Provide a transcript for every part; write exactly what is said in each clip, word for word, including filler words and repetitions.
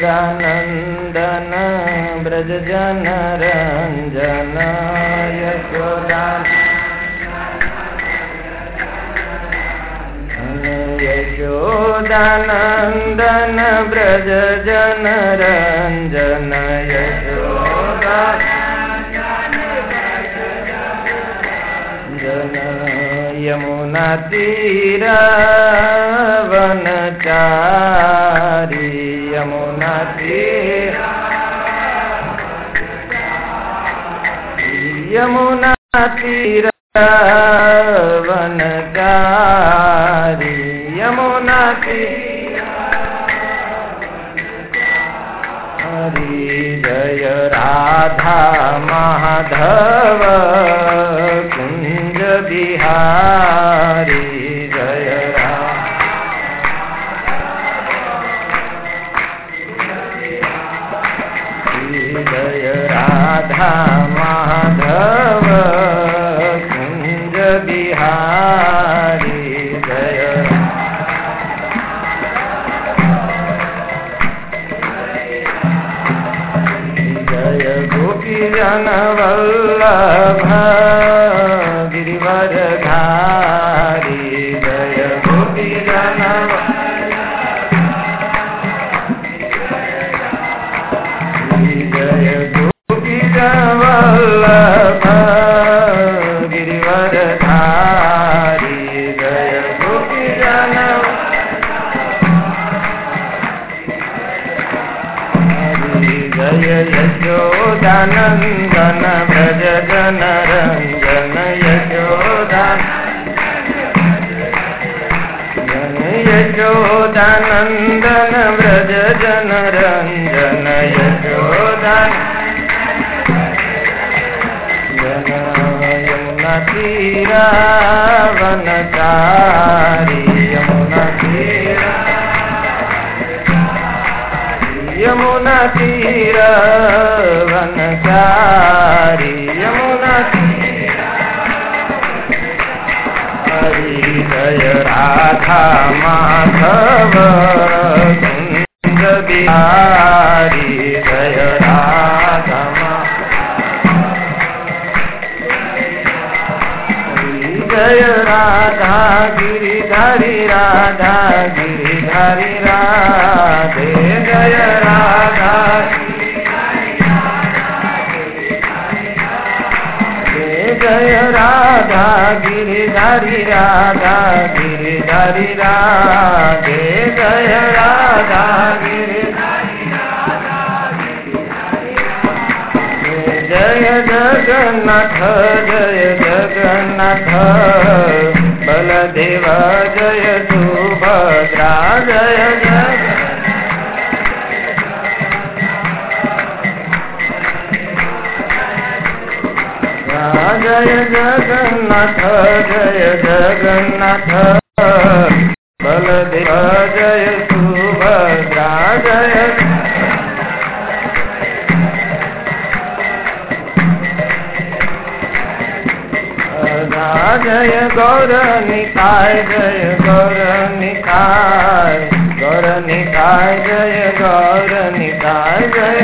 यशोदानंदन ब्रज जन रंजन यशोदानंदन ब्रज जन रंजन यशोदा यमुना तीर वनचारी यमुना तीर यमुना तीर वनचारी यमुना तीर हरि जय राधा माधव कुंज बिहारी जय जय राधा माधव कुंज बिहारी जय जय गोपी जन वल्लभ गिरिवर धारी जय गोपी जन जय गोपी जन वल्लभ गिरिवर धारी जय गोपी जन जय यशोदानंदन ब्रज जन रंजन यशोदानंदन यशोदानंदन ब्रज जन रंजन यशोदान यमुना तीरा वनचारी यमुना तीरा यमुना तीर वनचारी यमुना तीर हरि जय राधा माधव कुंज बिहारी जय राधा जय राधा गिरिधारी राधा गिरिधारी राधे जय राधा जय राधा गिरिधारी राधा गिरिधारी राधे जय राधा गिरिधारी जय जगन्नाथ जय जगन्नाथ बलदेव जय सुभद्रा जय जय जय जगन्नाथ जय जगन्नाथ बलदेव जय सुभद्रा जय जय गौर निताय जय गौर निताय गौर निताय जय गौर निताय जय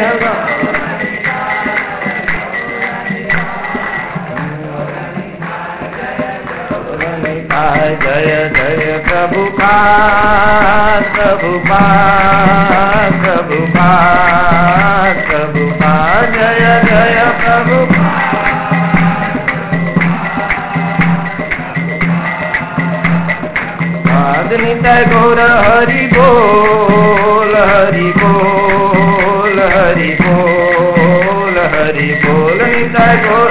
जय जय प्रभुपाद प्रभुपाद प्रभुपाद प्रभुपाद जय जय प्रभुपाद निताय गौर हरि बोल हरि बोल हरि बोल हरि बोल निताय गौर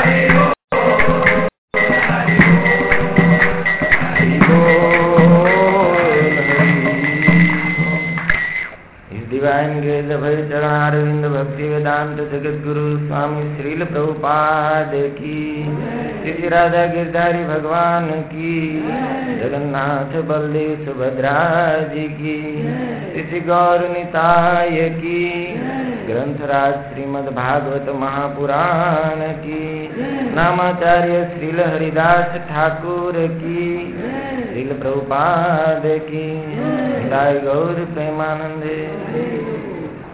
डिवाइन ग्रेस भय चरणारविंद भक्ति वेदांत जगत गुरु स्वामी श्रील प्रभुपाद की, श्री राधा गिरधारी भगवान की, जगन्नाथ बलदेव सुभद्रा जी की, श्री गौर निताय की, ग्रंथराज श्रीमद् भागवत महापुराण की, नामाचार्य श्रील हरिदास ठाकुर की, श्रील प्रभुपाद की, गौर प्रेमानंदे।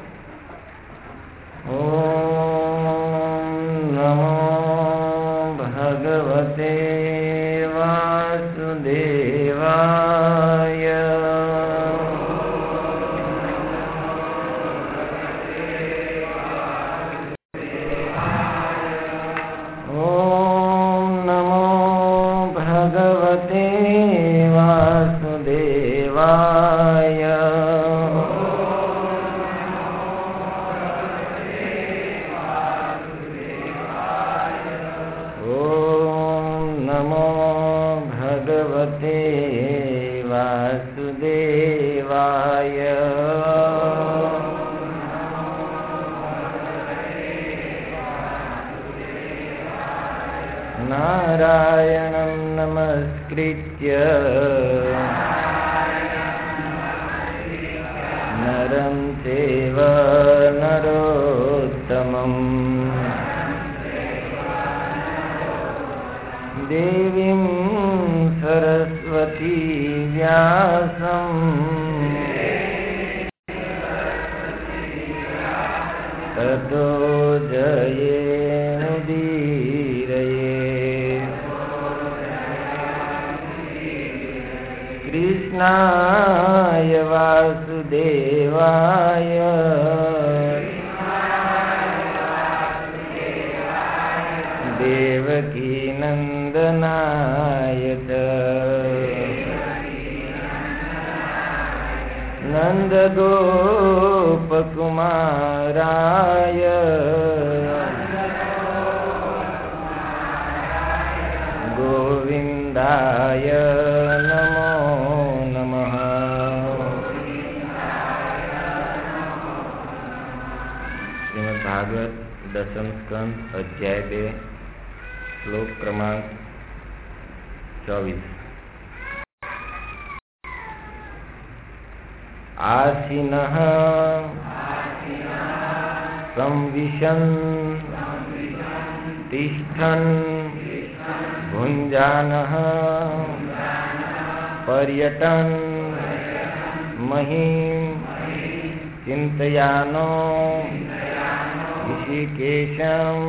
नारायणं नमस्कृत्य नरं चैव नरोत्तमम् देवीं सरस्वती व्यासं ततो जयेमुदीरये। कृष्णाय वासुदेवाय देवकी नंदनाय च नन्दगोपकुमाराय गोविन्दाय नमो नमः। श्रीमद्भागवत दशम स्कंद अध्याय बे श्लोक क्रमांक चौबीस। आसीनः संविशन् तिष्ठन् भुञ्जानः पर्यटन् महीं चिन्तयानो ऋषिकेशम्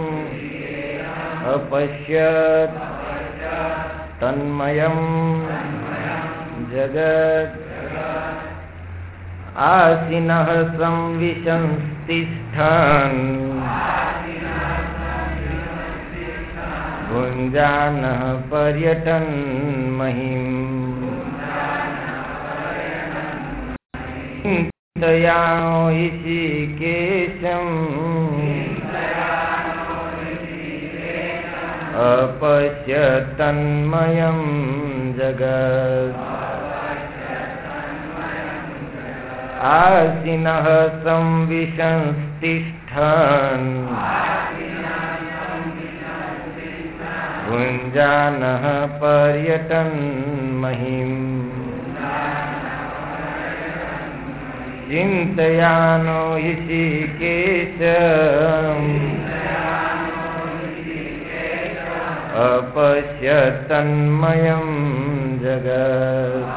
अपश्यत् तन्मयं जगत्। आसीनः संविशन्तिष्ठन् भुञ्जानः पर्यटन् महीं चिन्तयानो ऋषिकेशम् अपश्यत् तन्मयं जगत्। आसीनः संविशन्तिष्ठन् भुञ्जानः पर्यटन् महीं चिन्तयानो ऋषिकेशम् अपश्यत् तन्मयं जगत्।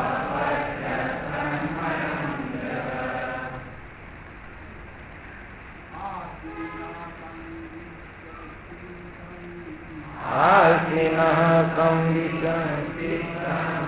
आसीनः संविशन्तिष्ठन्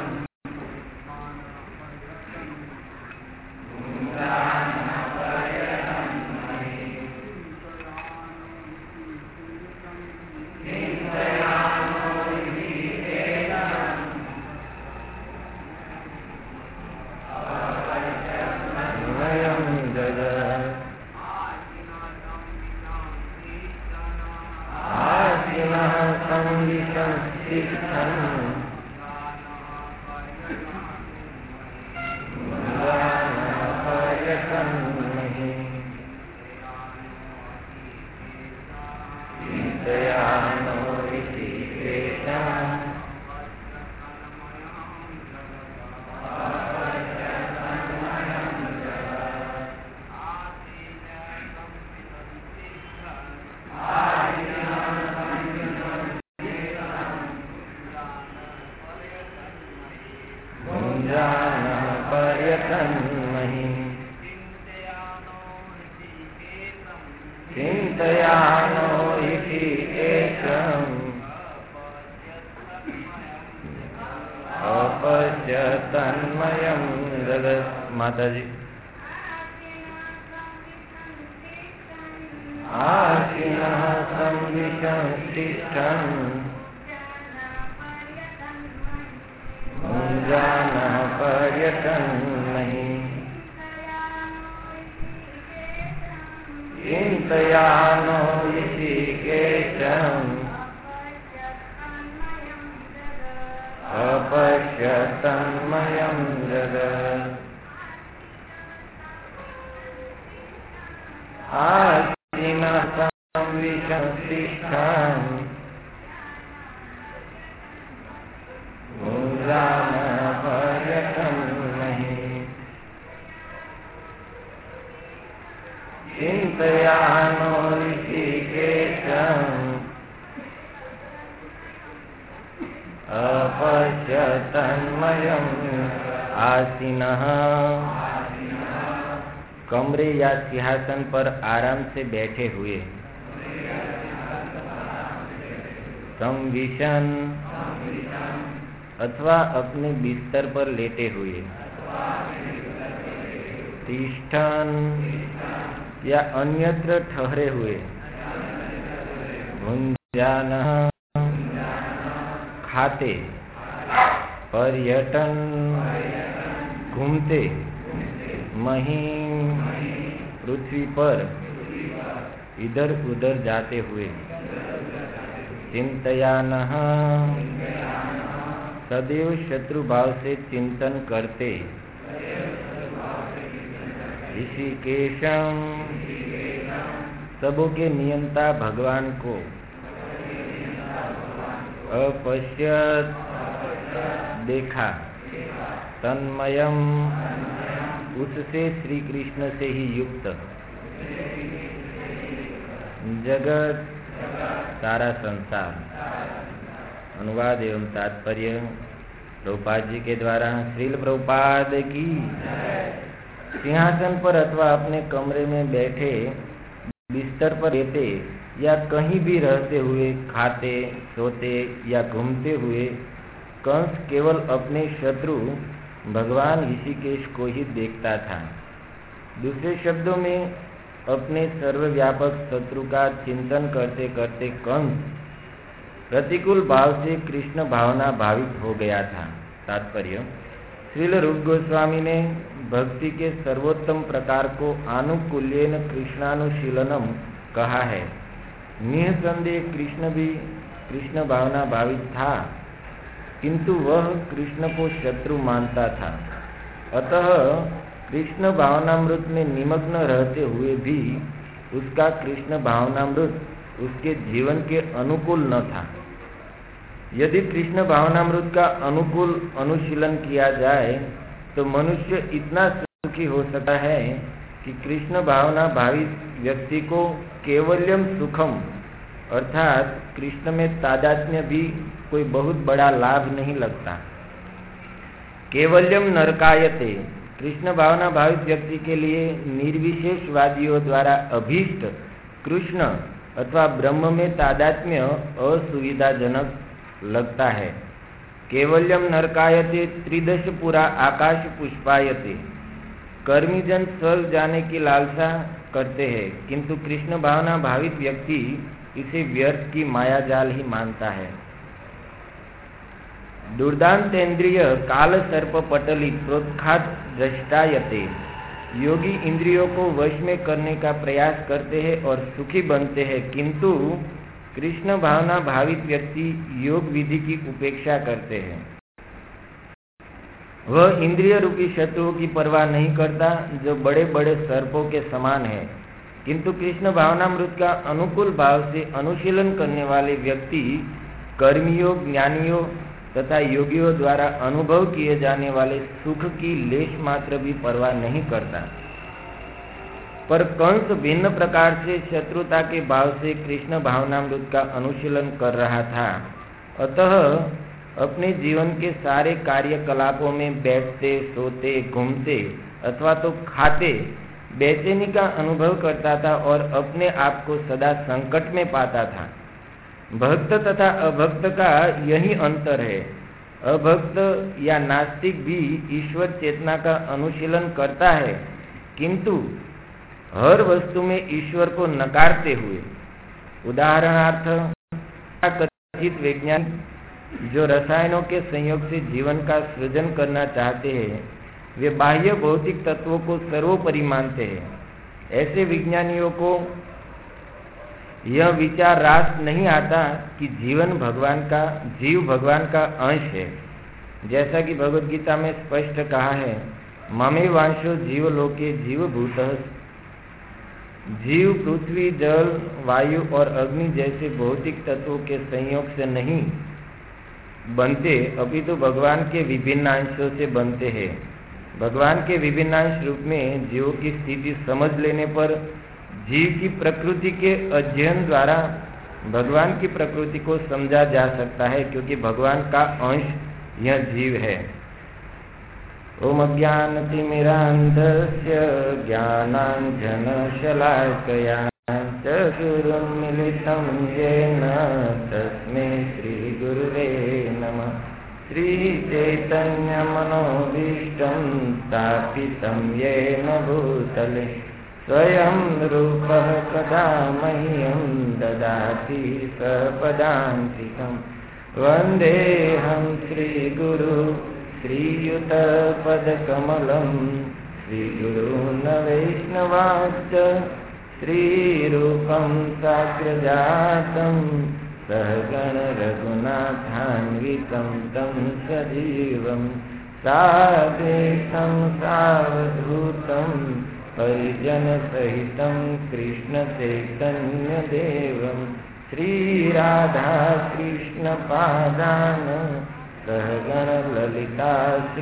अपश्य तन्मयं जगत्। माताजी आसीनः संविशन्तिष्ठन् मुञ्जानः पर्यटन्महि चिन्तयानो ऋषिकेशम् अपश्य तन्मयं जगत्। आसीनः संविशन्तिष्ठन् मुञ्जानः पर्यटन्महि चिन्तयानो ऋषिकेशम् अपश्य तन्मयम्। आसीनः कमरे या सिंहासन पर आराम से बैठे हुए, संविशन अथवा अपने बिस्तर पर लेटे हुए, तिष्ठन या अन्यत्र ठहरे हुए, भुंजानः खाते, पर्यटन घूमते, महीं पृथ्वी पर इधर उधर जाते हुए, चिंतयानः सदैव शत्रु भाव से चिंतन करते, ऋषिकेशम सबों के नियंता भगवान को, अपश्यत देखा, तन्मयम उससे श्री कृष्ण से ही युक्त, जगत सारा संसार। अनुवाद एवं तात्पर्य प्रभुपाद जी के द्वारा। श्रील प्रभुपाद की सिंहासन पर अथवा अपने कमरे में बैठे, बिस्तर पर लेटे या कहीं भी रहते हुए, खाते, सोते या घूमते हुए कंस केवल अपने शत्रु भगवान ऋषिकेश को ही देखता था। दूसरे शब्दों में अपने सर्वव्यापक शत्रु का चिंतन करते करते कंस प्रतिकूल भाव से कृष्ण भावना भावित हो गया था। तात्पर्य श्रील रूप गोस्वामी ने भक्ति के सर्वोत्तम प्रकार को आनुकूल्येन कृष्णानुशीलनम कहा है। निसंदेह कृष्ण भी कृष्ण भावना भावित था, किंतु वह कृष्ण को शत्रु मानता था। अतः कृष्ण भावनामृत में निमग्न रहते हुए भी उसका कृष्ण भावनामृत उसके जीवन के अनुकूल न था। यदि कृष्ण भावनामृत का अनुकूल अनुशीलन किया जाए तो मनुष्य इतना सुखी हो सकता है कि कृष्ण भावना भावित व्यक्ति को केवल्यम सुखम अर्थात कृष्ण में तादात्म्य भी कोई बहुत बड़ा लाभ नहीं लगता। केवल्यम नरकायते कृष्ण भावना भावित व्यक्ति के लिए निर्विशेषवादियों द्वारा अभीष्ट कृष्ण अथवा ब्रह्म में तादात्म्य असुविधाजनक लगता है। केवल्यम नरकायते त्रिदश पुरा आकाश पुष्पायते। कर्मीजन स्वर्ग जाने की लालसा करते हैं, किंतु कृष्ण भावना भावित व्यक्ति इसे व्यर्थ की मायाजाल ही मानता है। दुर्दांतेन्द्रिय काल सर्प पटली प्रोत्खात दृष्टायते। योगी इंद्रियों को वश में करने का प्रयास करते हैं और सुखी बनते हैं, किंतु कृष्ण भावना भावित व्यक्ति योग विधि की उपेक्षा करते हैं। वह इंद्रिय रूपी शत्रुओं की परवाह नहीं करता जो बड़े बड़े सर्पों के समान है, किंतु कृष्ण भावनामृत का अनुकूल भाव से अनुशीलन करने वाले व्यक्ति कर्मियों, ज्ञानियों तथा योगियों द्वारा अनुभव किए जाने वाले सुख की लेश मात्र भी परवाह नहीं करता। पर कंस भिन्न प्रकार से शत्रुता के भाव से कृष्ण भावनामृत का अनुशीलन कर रहा था। अतः अपने जीवन के सारे कार्यकलापों में बैठते, सोते, घूमते अथवा तो खाते बेचैनी का अनुभव करता था और अपने आप को सदा संकट में पाता था। भक्त तथा अभक्त का यही अंतर है। अभक्त या नास्तिक भी ईश्वर चेतना का अनुशीलन करता है, किंतु हर वस्तु में ईश्वर को नकारते हुए। उदाहरणार्थ, कथित वैज्ञानिक जो रसायनों के संयोग से जीवन का सृजन करना चाहते हैं, वे बाह्य भौतिक तत्वों को सर्वोपरि मानते हैं। ऐसे विज्ञानियों को यह विचार रास नहीं आता कि जीवन भगवान का जीव भगवान का अंश है। जैसा कि भगवद गीता में स्पष्ट कहा है, ममे वांशो जीवलोके जीवभूतः। जीव पृथ्वी, जल, वायु और अग्नि जैसे भौतिक तत्वों के संयोग से नहीं बनते, अपितु भगवान के विभिन्न अंशों से बनते हैं। भगवान के विभिन्न अंश रूप में जीवों की स्थिति समझ लेने पर जीव की प्रकृति के अध्ययन द्वारा भगवान की प्रकृति को समझा जा सकता है, क्योंकि भगवान का अंश यह जीव है। ओम अज्ञानतिमिरान्धस्य ज्ञानाञ्जनशलाकया चक्षुरुन्मीलितं येन तस्मै श्रीगुरुवे नमः। श्रीचैतन्यमनोभीष्टं स्थापितं येन भूतले स्वयं रूपः कदा मह्यं ददाति सपदान्तिकं। वन्देऽहं श्रीगुरु श्रीयुतपदकमलं श्रीगुरून् वैष्णवांश्च श्रीरूपं साग्रजातं सहगण रघुनाथान्वितं तं सजीवं साद्वैतं सावधूतं परिजनसहितं कृष्णचैतन्यदेवं श्रीराधाकृष्णपादान् सहगण ललिता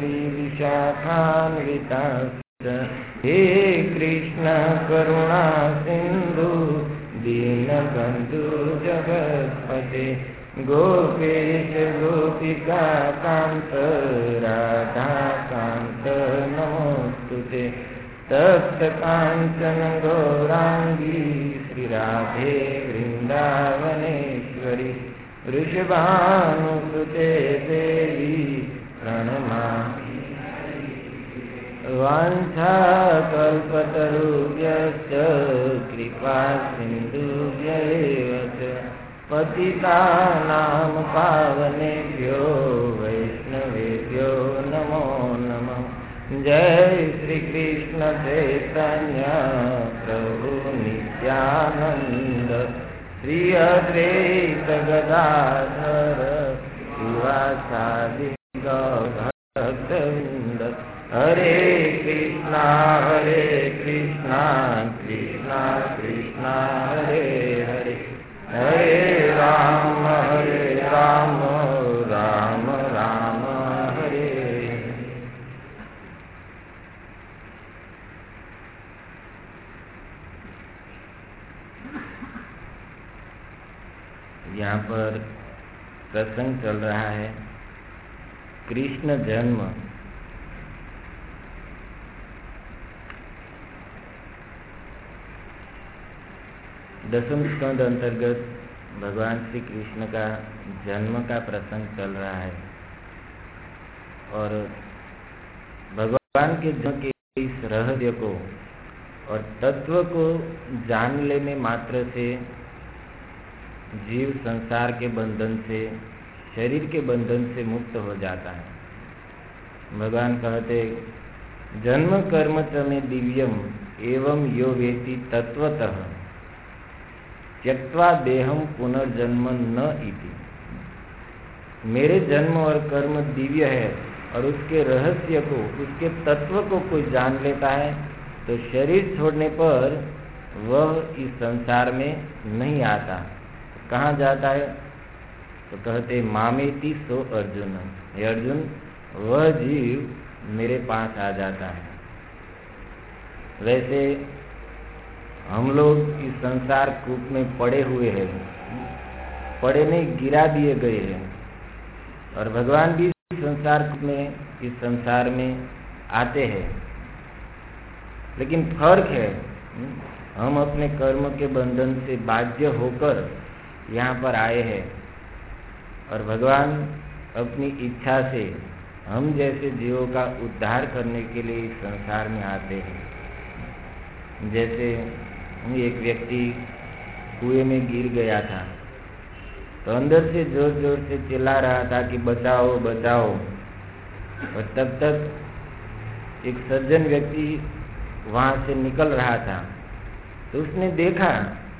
श्रीविशाखान्विताश्च। हे कृष्ण करुणा सिन्धु दीनबन्धु जगत्पते गोपेश गोपिका कान्त राधाकान्त नमोस्तुते। तप्त कांचन गौरांगी श्रीराधे वृंदावनेश्वरी वृषभानुसुते देवी प्रणमामि। वाञ्छाकल्पतरुभ्यश्च कृपा सिन्धुभ्यैव च पतितानां पावनेभ्यो वैष्णवेभ्यो नमो नमः। जय श्री कृष्ण चैतन्य प्रभु नित्यानंद श्री अद्वैत गदाधर शिवासादि गौरभक्तवृंद। हरे कृष्णा हरे कृष्णा कृष्णा कृष्णा हरे हरे, हरे राम हरे राम राम राम हरे हरे। यहाँ पर प्रसंग चल रहा है कृष्ण जन्म। दसम स्कंद अंतर्गत भगवान श्री कृष्ण का जन्म का प्रसंग चल रहा है और भगवान के जन्म के इस रहस्य को और तत्व को जान लेने मात्र से जीव संसार के बंधन से, शरीर के बंधन से मुक्त हो जाता है। भगवान कहते, जन्म कर्म च में दिव्यम एवं यो वेति तत्वतः त्यक्त्वा देहम पुनर्जन्म न इति। मेरे जन्म और कर्म दिव्य है और उसके रहस्य को, उसके तत्व को कोई जान लेता है तो शरीर छोड़ने पर वह इस संसार में नहीं आता। कहाँ जाता है? तो कहते मामेति सो अर्जुन। हे अर्जुन, वह जीव मेरे पास आ जाता है। वैसे हम लोग इस संसार कूप में पड़े हुए हैं, पड़े नहीं गिरा दिए गए हैं, और भगवान भी संसार में, इस संसार में आते हैं। लेकिन फर्क है, हम अपने कर्म के बंधन से बाध्य होकर यहाँ पर आए हैं और भगवान अपनी इच्छा से हम जैसे जीवों का उद्धार करने के लिए इस संसार में आते हैं। जैसे एक व्यक्ति कुएं में गिर गया था, तो अंदर से जोर जोर से चिल्ला रहा था कि बचाओ बचाओ, और तब तक एक सज्जन व्यक्ति वहाँ से निकल रहा था। तो उसने देखा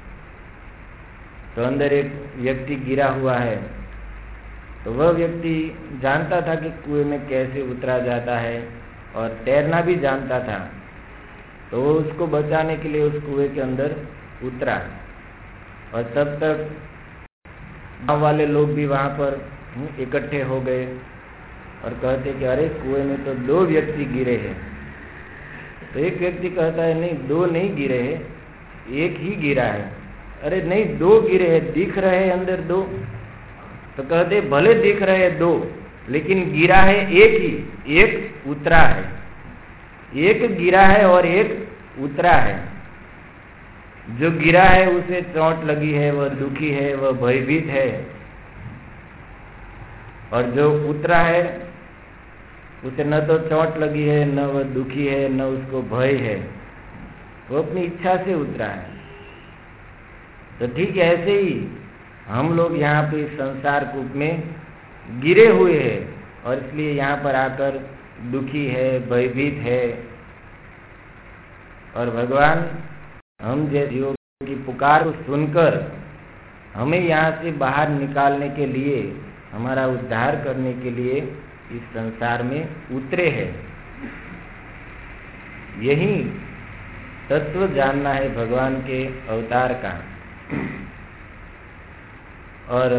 तो अंदर एक व्यक्ति गिरा हुआ है। तो वह व्यक्ति जानता था कि कुएं में कैसे उतरा जाता है और तैरना भी जानता था। तो वो उसको बचाने के लिए उस कुएं के अंदर उतरा, और तब तक गाँव वाले लोग भी वहाँ पर इकट्ठे हो गए और कहते कि अरे कुएं में तो दो व्यक्ति गिरे हैं। तो एक व्यक्ति कहता है नहीं, दो नहीं गिरे हैं, एक ही गिरा है। अरे नहीं, दो गिरे हैं, दिख रहे हैं अंदर दो। तो कहते भले दिख रहे हैं दो, लेकिन गिरा है एक ही, एक उतरा है। एक गिरा है और एक उतरा है। जो गिरा है उसे चोट लगी है, वह दुखी है, वह भयभीत है, और जो उतरा है उसे न तो चोट लगी है, न वह दुखी है, न उसको भय है, वो अपनी इच्छा से उतरा है। तो ठीक ऐसे ही हम लोग यहाँ पे इस संसार कूप में गिरे हुए हैं, और इसलिए यहाँ पर आकर दुखी है, भयभीत है। और भगवान हम जैसे जीवों की पुकार को सुनकर हमें यहाँ से बाहर निकालने के लिए, हमारा उद्धार करने के लिए इस संसार में उतरे हैं। यही तत्व जानना है भगवान के अवतार का। और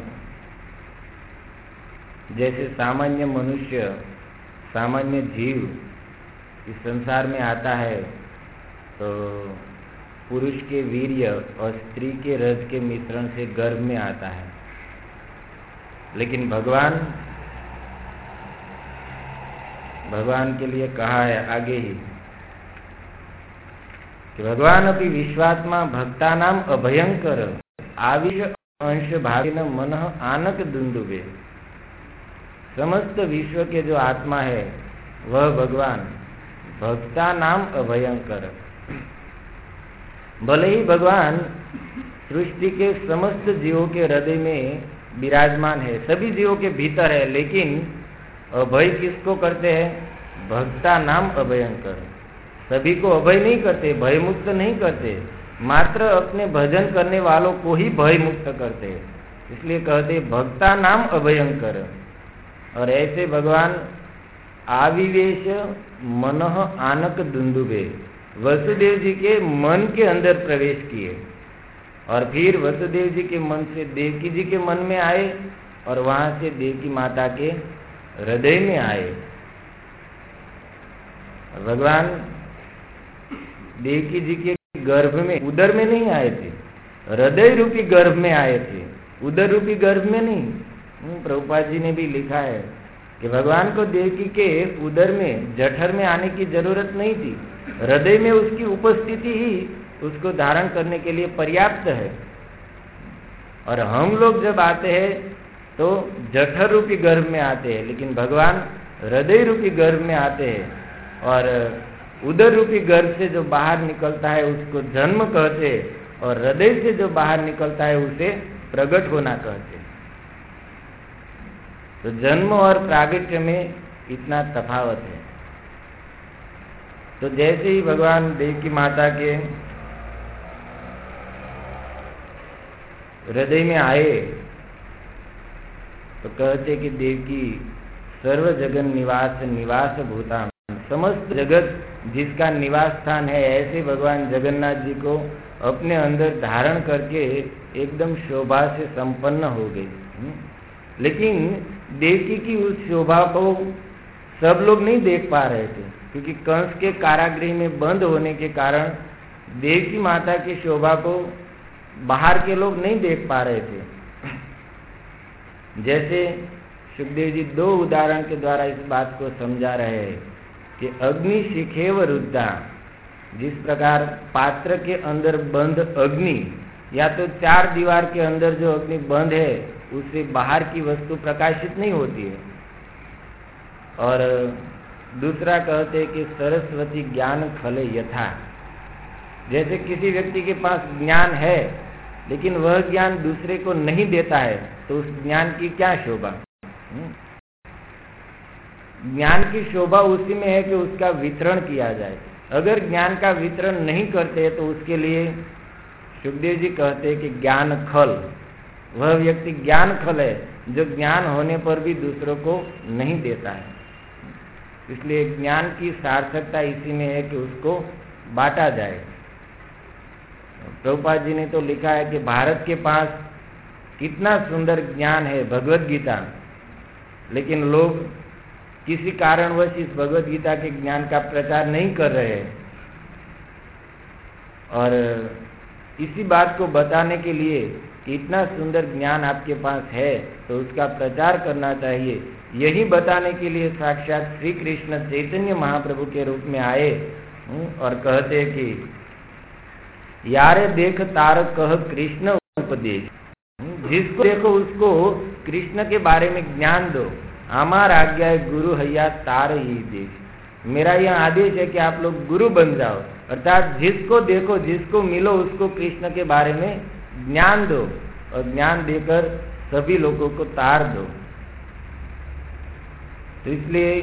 जैसे सामान्य मनुष्य, सामान्य जीव इस संसार में आता है तो पुरुष के वीर्य और स्त्री के रज के मिश्रण से गर्भ में आता है। लेकिन भगवान भगवान के लिए कहा है आगे ही कि भगवान अपि विश्वात्मा भक्तानाम अभयंकर आविश अंश भागिन मन आनक दुंदुबे। समस्त विश्व के जो आत्मा है वह भगवान भक्ता नाम अभयंकर। भले ही भगवान सृष्टि के समस्त जीवों के हृदय में विराजमान है, सभी जीवों के भीतर है, लेकिन अभय किसको करते हैं? भक्ता नाम अभयंकर। सभी को अभय नहीं करते, भय मुक्त नहीं करते, मात्र अपने भजन करने वालों को ही भय मुक्त करते हैं। इसलिए कहते भक्ता नाम अभयंकर। और ऐसे भगवान आविवेश मनः आनक दुंदुबे, वसुदेव जी के मन के अंदर प्रवेश किए, और फिर वसुदेव जी के मन से देवकी जी के मन में आए, और वहां से देवकी माता के हृदय में आए। भगवान देवकी जी के गर्भ में, उदर में नहीं आए थे, हृदय रूपी गर्भ में आए थे, उदर रूपी गर्भ में नहीं। प्रभुपाद जी ने भी लिखा है कि भगवान को देवकी के उदर में, जठर में आने की जरूरत नहीं थी, हृदय में उसकी उपस्थिति ही उसको धारण करने के लिए पर्याप्त है। और हम लोग जब आते हैं तो जठर रूपी गर्भ में आते हैं, लेकिन भगवान हृदय रूपी गर्भ में आते हैं, और उदर रूपी गर्भ से जो बाहर निकलता है उसको जन्म कहते हैं, और हृदय से जो बाहर निकलता है उसे प्रकट होना कहते हैं। तो जन्म और प्रागट्य में इतना तफावत है। तो जैसे ही भगवान देवकी माता के हृदय में आए तो कहते कि देवकी सर्व जगन निवास निवास भूता, समस्त जगत जिसका निवास स्थान है, ऐसे भगवान जगन्नाथ जी को अपने अंदर धारण करके एकदम शोभा से संपन्न हो गए। लेकिन देवकी की उस शोभा को सब लोग नहीं देख पा रहे थे, क्योंकि कंस के कारागृह में बंद होने के कारण देवकी माता की शोभा को बाहर के लोग नहीं देख पा रहे थे। जैसे सुखदेव जी दो उदाहरण के द्वारा इस बात को समझा रहे हैं कि अग्नि शिखेव रुद्धा, जिस प्रकार पात्र के अंदर बंद अग्नि, या तो चार दीवार के अंदर जो अग्नि बंद है उससे बाहर की वस्तु प्रकाशित नहीं होती है। और दूसरा कहते हैं कि सरस्वती ज्ञान खले यथा, जैसे किसी व्यक्ति के पास ज्ञान है लेकिन वह ज्ञान दूसरे को नहीं देता है तो उस ज्ञान की क्या शोभा। ज्ञान की शोभा उसी में है कि उसका वितरण किया जाए। अगर ज्ञान का वितरण नहीं करते तो उसके लिए सुखदेव जी कहते हैं कि ज्ञान खल, वह व्यक्ति ज्ञान खल है जो ज्ञान होने पर भी दूसरों को नहीं देता है। इसलिए ज्ञान की सार्थकता इसी में है कि उसको बांटा जाए। प्रभुपाद जी ने तो लिखा है कि भारत के पास कितना सुंदर ज्ञान है, भगवत गीता, लेकिन लोग किसी कारणवश इस भगवत गीता के ज्ञान का प्रचार नहीं कर रहे हैं। और इसी बात को बताने के लिए कि इतना सुंदर ज्ञान आपके पास है तो उसका प्रचार करना चाहिए, यही बताने के लिए साक्षात श्री कृष्ण चैतन्य महाप्रभु के रूप में आए और कहते कि यारे देख तार कह कृष्ण उपदेश, जिसको देखो उसको कृष्ण के बारे में ज्ञान दो। हमार आज्ञा है गुरु हैया तार ही देश, मेरा यह आदेश है कि आप लोग गुरु बन जाओ, अर्थात जिसको देखो जिसको मिलो उसको कृष्ण के बारे में ज्ञान दो और ज्ञान देकर सभी लोगों को तार दो। तो इसलिए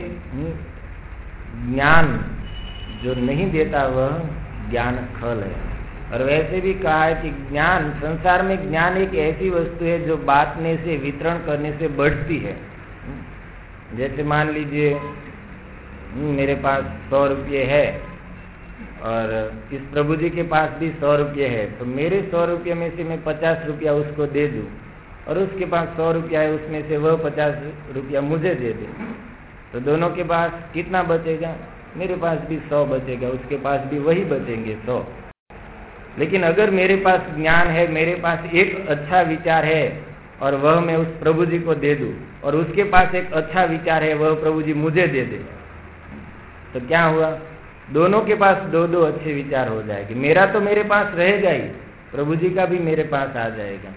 ज्ञान जो नहीं देता वह ज्ञान खल है। और वैसे भी कहा है कि ज्ञान, संसार में ज्ञान एक ऐसी वस्तु है जो बांटने से, वितरण करने से बढ़ती है। जैसे मान लीजिए मेरे पास सौ रुपये है और इस प्रभु जी के पास भी सौ रुपये है, तो मेरे सौ रुपये में से मैं पचास रुपया उसको दे दूं और उसके पास सौ रुपया है, उसमें से वह पचास रुपया मुझे दे दे, तो दोनों के पास कितना बचेगा? मेरे पास भी सौ बचेगा, उसके पास भी वही बचेंगे सौ। लेकिन अगर मेरे पास ज्ञान है, मेरे पास एक अच्छा विचार है और वह मैं उस प्रभु जी को दे दूं और उसके पास एक अच्छा विचार है, वह प्रभु जी मुझे दे दे, तो क्या हुआ? दोनों के पास दो दो अच्छे विचार हो जाएंगे। मेरा तो मेरे पास रहेगा ही, प्रभु जी का भी मेरे पास आ जाएगा।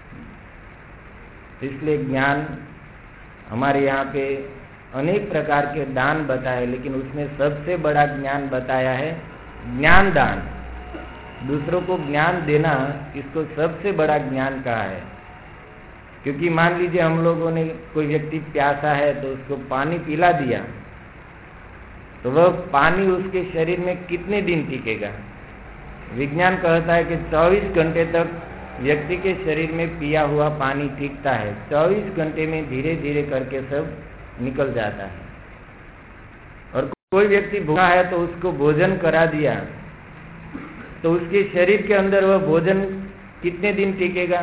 इसलिए ज्ञान, हमारे यहाँ पे अनेक प्रकार के दान बताए, लेकिन उसमें सबसे बड़ा ज्ञान बताया है ज्ञान दान। दूसरों को ज्ञान देना, इसको सबसे बड़ा ज्ञान कहा है। क्योंकि मान लीजिए हम लोगों ने, कोई व्यक्ति प्यासा है तो उसको पानी पिला दिया, तो वह पानी उसके शरीर में कितने दिन टिकेगा? विज्ञान कहता है कि चौबीस घंटे तक व्यक्ति के शरीर में पिया हुआ पानी टिकता है। चौबीस घंटे में धीरे धीरे करके सब निकल जाता है। और कोई व्यक्ति भूखा है तो उसको भोजन करा दिया, तो उसके शरीर के अंदर वह भोजन कितने दिन टिकेगा?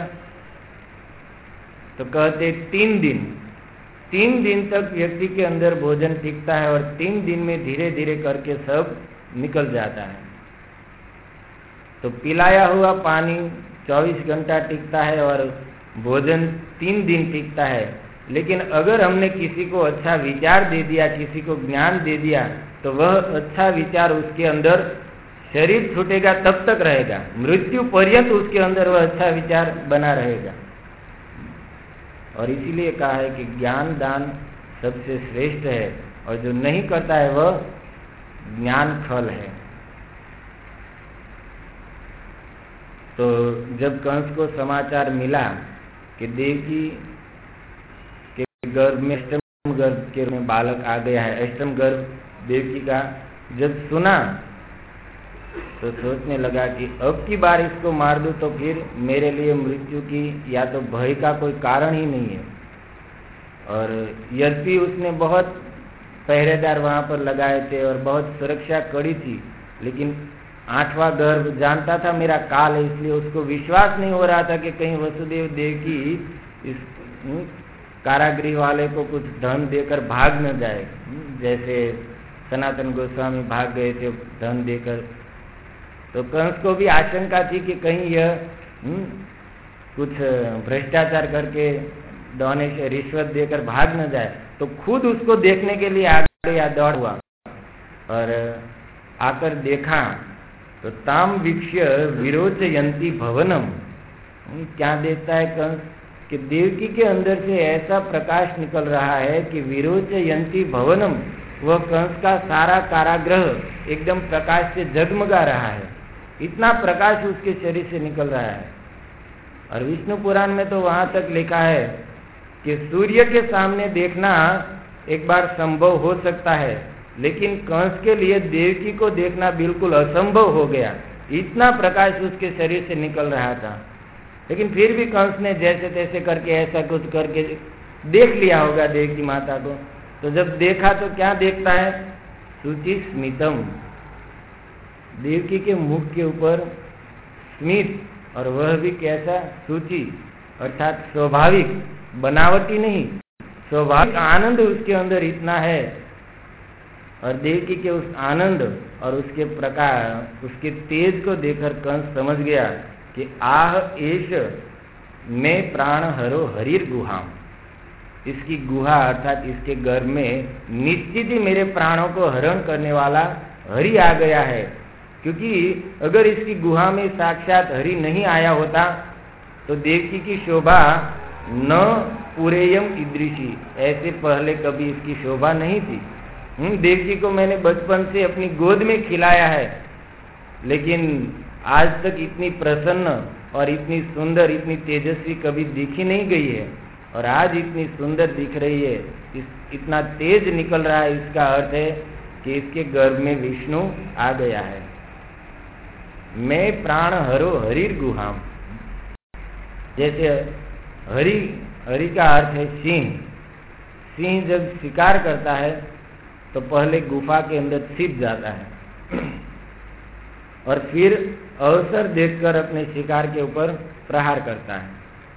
तो कहते तीन दिन। तीन दिन तक व्यक्ति के अंदर भोजन टिकता है और तीन दिन में धीरे धीरे करके सब निकल जाता है। तो पिलाया हुआ पानी चौबीस घंटा टिकता है और भोजन तीन दिन टिकता है। लेकिन अगर हमने किसी को अच्छा विचार दे दिया, किसी को ज्ञान दे दिया, तो वह अच्छा विचार उसके अंदर, शरीर छूटेगा तब तक रहेगा, मृत्यु पर्यंत उसके अंदर वह अच्छा विचार बना रहेगा। और इसीलिए कहा है कि ज्ञान दान सबसे श्रेष्ठ है और जो नहीं करता है वह ज्ञान खल है। तो जब कंस को समाचार मिला कि देवकी के गर्भ में अष्टम गर्भ के में बालक आ गया है, अष्टम गर्भ देवकी का जब सुना तो सोचने लगा कि अब की बार इसको मार दूं तो फिर मेरे लिए मृत्यु की या तो भय का कोई कारण ही नहीं है। और यद्यपि उसने बहुत पहरेदार वहां पर लगाए थे और बहुत सुरक्षा कड़ी थी, लेकिन आठवां गर्भ जानता था मेरा काल है, इसलिए उसको विश्वास नहीं हो रहा था कि कहीं वसुदेव देवकी इस कारागृह वाले को कुछ धन देकर भाग न जाए, जैसे सनातन गोस्वामी भाग गए थे धन देकर। तो कंस को भी आशंका थी कि कहीं यह हुँ, कुछ भ्रष्टाचार करके डोनेशन रिश्वत देकर भाग न जाए, तो खुद उसको देखने के लिए आगे या दौड़ हुआ और आकर देखा तो ताम वीक्ष्य विरोचयंती भवनम। क्या देखता है कंस कि देवकी के अंदर से ऐसा प्रकाश निकल रहा है कि विरोचयंती भवनम, वह कंस का सारा कारागृह एकदम प्रकाश से जगमगा रहा है। इतना प्रकाश उसके शरीर से निकल रहा है। और विष्णु पुराण में तो वहां तक लिखा है कि सूर्य के सामने देखना एक बार संभव हो सकता है, लेकिन कंस के लिए देवकी को देखना बिल्कुल असंभव हो गया। इतना प्रकाश उसके शरीर से निकल रहा था, लेकिन फिर भी कंस ने जैसे तैसे करके ऐसा कुछ करके देख लिया होगा देवकी माता को। तो जब देखा तो क्या देखता है? शुचि स्मितम, देवकी के मुख के ऊपर स्मित, और वह भी कैसा? शुचि, अर्थात स्वाभाविक, बनावटी नहीं, स्वाभाविक आनंद उसके अंदर इतना है। और देवकी के उस आनंद और उसके प्रकाश, उसके तेज को देखकर कंस समझ गया कि आह एष में प्राण हरो हरिर गुहाम, इसकी गुहा अर्थात इसके गर्भ में निश्चित ही मेरे प्राणों को हरण करने वाला हरि आ गया है। क्योंकि अगर इसकी गुहा में साक्षात हरि नहीं आया होता तो देवकी की शोभा न पूरेयम ईदृशी, ऐसे पहले कभी इसकी शोभा नहीं थी। देवकी को मैंने बचपन से अपनी गोद में खिलाया है, लेकिन आज तक इतनी प्रसन्न और इतनी सुंदर, इतनी तेजस्वी कभी दिखी नहीं गई है। और आज इतनी सुंदर दिख रही है, इस इतना तेज निकल रहा है, इसका अर्थ है कि इसके गर्भ में विष्णु आ गया है। मैं प्राण हरो हरिर गुहाम, जैसे हरि, हरि का अर्थ है सिंह। सिंह जब शिकार करता है तो पहले गुफा के अंदर छिप जाता है और फिर अवसर देखकर अपने शिकार के ऊपर प्रहार करता है।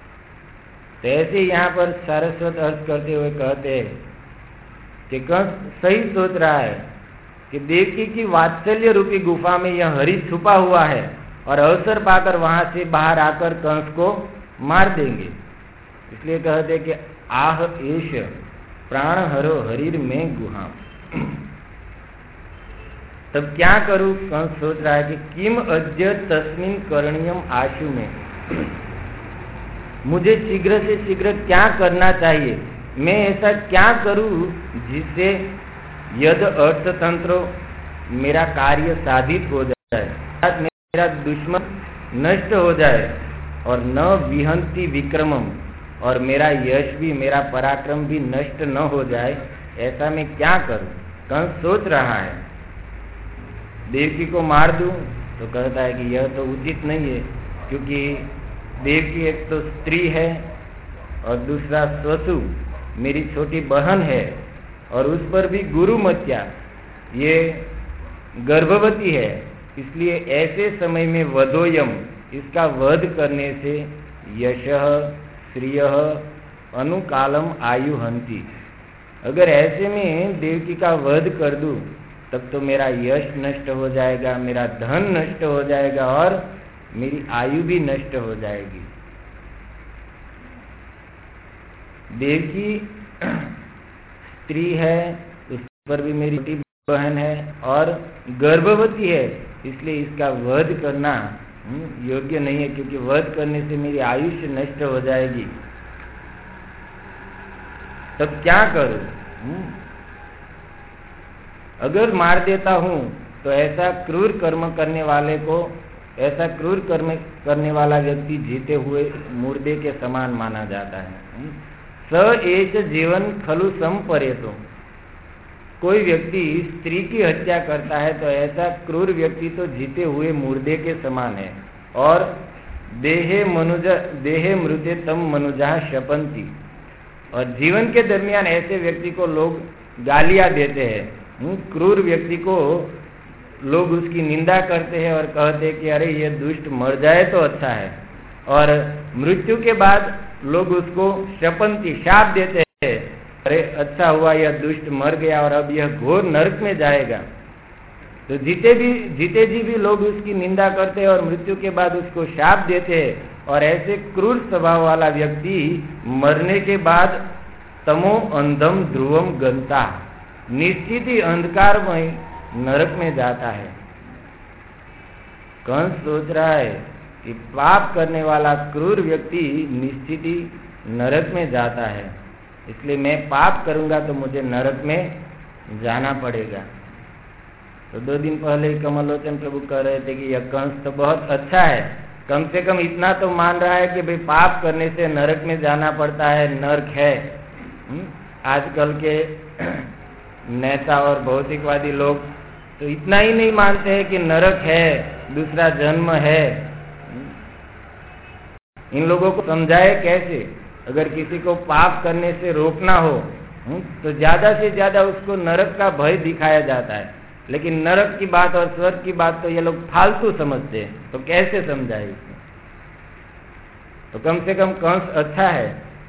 तो ऐसे यहाँ पर सारस्वत अर्थ करते हुए कहते हैं कि कंस सही सोच रहा है कि देवकी की वात्सल्य रूपी गुफा में यह हरि छुपा हुआ है और अवसर पाकर वहां से बाहर आकर कंस को मार देंगे। इसलिए कहते कि आह एष प्राण हरो हरिर में गुहाम। तब क्या करूं? कंस सोच रहा है कि किम अद्य तस्मिन करणीयम आशु में, मुझे शीघ्र से शीघ्र क्या करना चाहिए, मैं ऐसा क्या करूं जिससे यद अर्थतंत्रो, मेरा कार्य साधित हो जाए, मेरा दुश्मन नष्ट हो जाए, और न विहंति विक्रमम, और मेरा यश भी, मेरा पराक्रम भी नष्ट न हो जाए। ऐसा मैं क्या करूं? कंस सोच रहा है। देवकी को मार दूं तो कहता है कि यह तो उचित नहीं है, क्योंकि देवकी एक तो स्त्री है और दूसरा स्वसु मेरी छोटी बहन है, और उस पर भी गुरुमत्या, ये गर्भवती है। इसलिए ऐसे समय में वधोयम, इसका वध करने से यशः श्रियः अनुकालम आयु हंति, अगर ऐसे में देवकी का वध कर दूं तब तो मेरा यश नष्ट हो जाएगा, मेरा धन नष्ट हो जाएगा और मेरी आयु भी नष्ट हो जाएगी। देवकी स्त्री है, उस पर भी मेरी छोटी बहन है और गर्भवती है, इसलिए इसका वध करना योग्य नहीं है, क्योंकि वध करने से मेरी आयुष्य नष्ट हो जाएगी। तब क्या करूं? अगर मार देता हूं तो ऐसा क्रूर कर्म करने वाले को, ऐसा क्रूर कर्म करने वाला व्यक्ति जीते हुए मुर्दे के समान माना जाता है। स एष जीवन खलु संपरेतो, कोई व्यक्ति स्त्री की हत्या करता है तो ऐसा क्रूर व्यक्ति तो जीते हुए मुर्दे के समान है। और देहे मनुज देहे मृते तम मनुजा शपंती, और जीवन के दरमियान ऐसे व्यक्ति को लोग गालियां देते हैं। क्रूर व्यक्ति को लोग उसकी निंदा करते हैं और कहते हैं कि अरे ये दुष्ट मर जाए तो अच्छा है, और मृत्यु के बाद लोग उसको शपंती, शाप देते हैं, अरे अच्छा हुआ यह दुष्ट मर गया और अब यह घोर नरक में जाएगा। तो जीते भी जीते जी भी लोग उसकी निंदा करते हैं और मृत्यु के बाद उसको शाप देते हैं। और ऐसे क्रूर स्वभाव वाला व्यक्ति मरने के बाद तमो अंधम ध्रुवम गंता, निश्चित ही अंधकारमय नरक में जाता है। कंस सोच रहा है कि पाप करने वाला क्रूर व्यक्ति निश्चित ही नरक में जाता है, इसलिए मैं पाप करूंगा तो मुझे नरक में जाना पड़ेगा। तो दो दिन पहले कमलोचन प्रभु कह रहे थे कि यह कंस तो बहुत अच्छा है, कम से कम इतना तो मान रहा है कि भाई पाप करने से नरक में जाना पड़ता है, नरक है। आजकल के नेता और भौतिकवादी लोग तो इतना ही नहीं मानते हैं कि नरक है, दूसरा जन्म है। इन लोगों को समझाए कैसे? अगर किसी को पाप करने से रोकना हो तो ज्यादा से ज्यादा उसको नरक का भय दिखाया जाता है, लेकिन नरक की बात और स्वर्ग की बात तो ये लोग फालतू समझते हैं, तो कैसे समझाए इसमें? तो कम से कम कंस अच्छा है।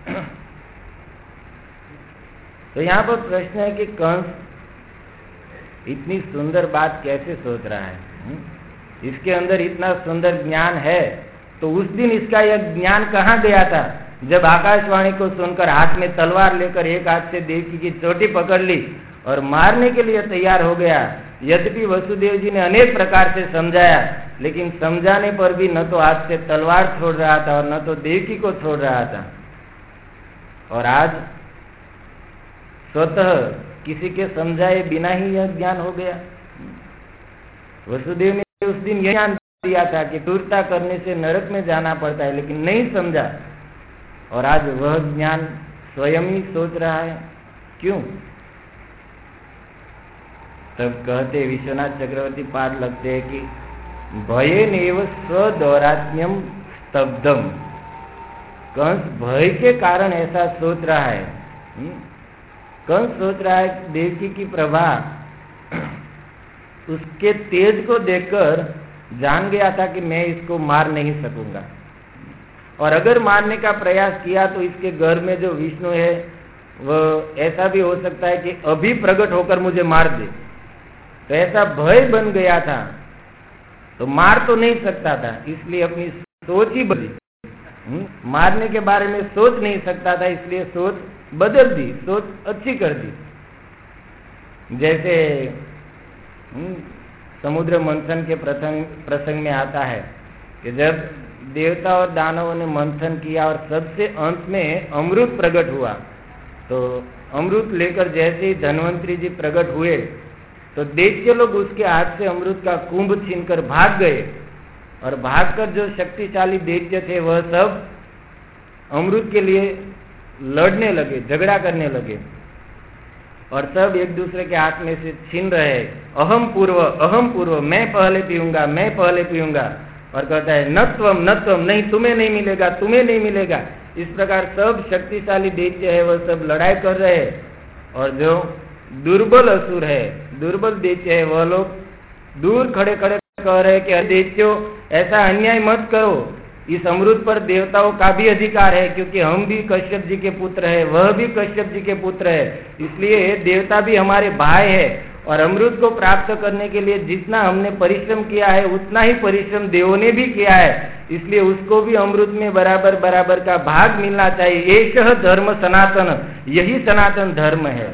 तो यहाँ पर प्रश्न है कि कंस इतनी सुंदर बात कैसे सोच रहा है? इसके अंदर इतना सुंदर ज्ञान है, तो उस दिन इसका यह ज्ञान कहाँ गया था? जब आकाशवाणी को सुनकर हाथ में तलवार लेकर एक हाथ से देवकी की चोटी पकड़ ली और मारने के लिए तैयार हो गया। यद्यपि वसुदेव जी ने अनेक प्रकार से समझाया, लेकिन समझाने पर भी न तो हाथ से तलवार छोड़ रहा था और न तो देवकी को छोड़ रहा था। और आज स्वतः किसी के समझाए बिना ही यह ज्ञान हो गया। वसुदेव ने उस दिन यह ज्ञान दिया था कि क्रूरता करने से नरक में जाना पड़ता है, लेकिन नहीं समझा, और आज वह ज्ञान स्वयं ही सोच रहा है। क्यों? तब कहते विश्वनाथ चक्रवर्ती पाद लगते हैं कि भयेनेव स्वदौरात्म्यम स्तब्धम। कंस भय के कारण ऐसा सोच रहा है। कंस सोच रहा है देवकी की प्रभा उसके तेज को देखकर जान गया था कि मैं इसको मार नहीं सकूंगा, और अगर मारने का प्रयास किया तो इसके घर में जो विष्णु है वह ऐसा भी हो सकता है कि अभी प्रकट होकर मुझे मार दे। तो ऐसा भय बन गया था, तो मार तो नहीं सकता था, इसलिए अपनी सोच ही बदली। मारने के बारे में सोच नहीं सकता था, इसलिए सोच बदल दी, सोच अच्छी कर दी। जैसे समुद्र मंथन के प्रसंग प्रसंग में आता है कि जब देवता और दानवों ने मंथन किया और सबसे अंत में अमृत प्रकट हुआ, तो अमृत लेकर जैसे ही धन्वंतरी जी प्रकट हुए तो दैत्य लोग उसके हाथ से अमृत का कुंभ छीनकर भाग गए, और भागकर जो शक्तिशाली दैत्य थे वह सब अमृत के लिए लड़ने लगे, झगड़ा करने लगे, और सब एक दूसरे के हाथ में से छीन रहे। अहम पूर्व अहम पूर्व, मैं पहले पीऊंगा, मैं पहले पीऊंगा, और कहता है नत्वम नत्वम, नहीं तुम्हें नहीं मिलेगा, तुम्हें नहीं मिलेगा। इस प्रकार सब शक्तिशाली दैत्य है वह सब लड़ाई कर रहे हैं, और जो दुर्बल असुर है, दुर्बल दैत्य है, वह लोग दूर खड़े खड़े कह रहे हैं कि दैत्यों ऐसा अन्याय मत करो, इस अमृत पर देवताओं का भी अधिकार है, क्योंकि हम भी कश्यप जी के पुत्र है, वह भी कश्यप जी के पुत्र है, इसलिए देवता भी हमारे भाई है, और अमृत को प्राप्त करने के लिए जितना हमने परिश्रम किया है उतना ही परिश्रम देवों ने भी किया है, इसलिए उसको भी अमृत में बराबर बराबर का भाग मिलना चाहिए। एषः धर्म सनातन, यही सनातन धर्म है।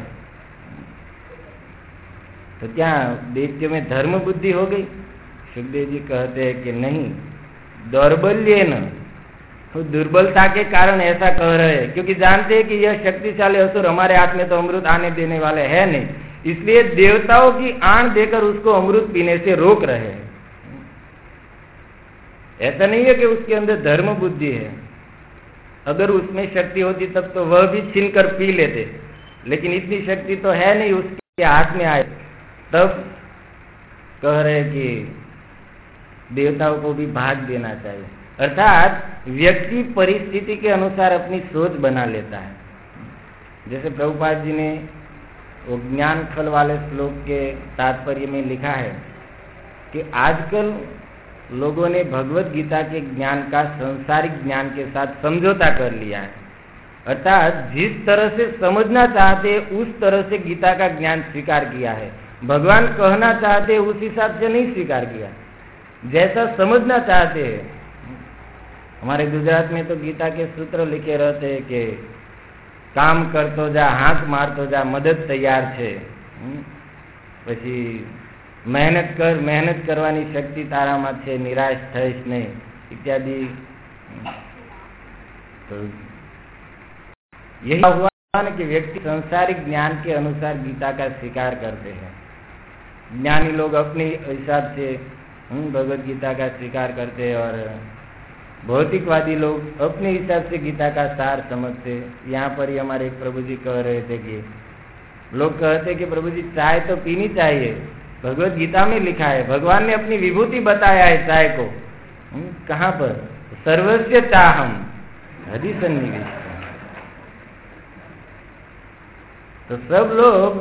तो क्या दैत्य में धर्म बुद्धि हो गई? सुखदेव जी कहते हैं कि नहीं, दौर्बल्य न, तो दुर्बलता के कारण ऐसा कह रहे हैं, क्योंकि जानते हैं कि यह शक्तिशाली असुर हमारे हाथ में तो अमृत आने देने वाले है नहीं, इसलिए देवताओं की आण देकर उसको अमृत पीने से रोक रहे हैं। ऐसा नहीं है कि उसके अंदर धर्म बुद्धि है, अगर उसमें शक्ति होती तब तो वह भी छीन कर पी लेते, लेकिन इतनी शक्ति तो है नहीं उसके हाथ में आए। तब कह रहे कि देवताओं को भी भाग देना चाहिए, अर्थात व्यक्ति परिस्थिति के अनुसार अपनी सोच बना लेता है। जैसे प्रभुपाद जी ने वो ज्ञान फल वाले श्लोक के तात्पर्य में लिखा है कि आजकल लोगों ने भगवत गीता के ज्ञान का सांसारिक ज्ञान के साथ समझौता कर लिया है, अर्थात जिस तरह से समझना चाहते उस तरह से गीता का ज्ञान स्वीकार किया है, भगवान कहना चाहते उस हिसाब से नहीं स्वीकार किया, जैसा समझना चाहते हैं। हमारे गुजरात में तो गीता के सूत्र लिखे रहते हैं कि काम करतो जा, हाथ मारतो जा, मदद तैयार है, પછી મહેનત કર, મહેનત કરવાની શક્તિ તારામાં છે, નિરાશ થઈશ નહીં, ઇત્યાદि। तो यही हुआ ना कि व्यक्ति संसारिक ज्ञान के अनुसार गीता का स्वीकार करते हैं। ज्ञानी लोग अपने हिसाब से भगवत गीता का स्वीकार करते हैं और भौतिकवादी लोग अपने हिसाब से गीता का सार समझते। यहाँ पर ही हमारे एक प्रभु जी कह रहे थे कि लोग कहते कि प्रभु जी चाय तो पीनी चाहिए, भगवत गीता में लिखा है, भगवान ने अपनी विभूति बताया है चाय को। कहाँ पर? सर्वस्य चाहम हरि सन्निविष्ट। तो सब लोग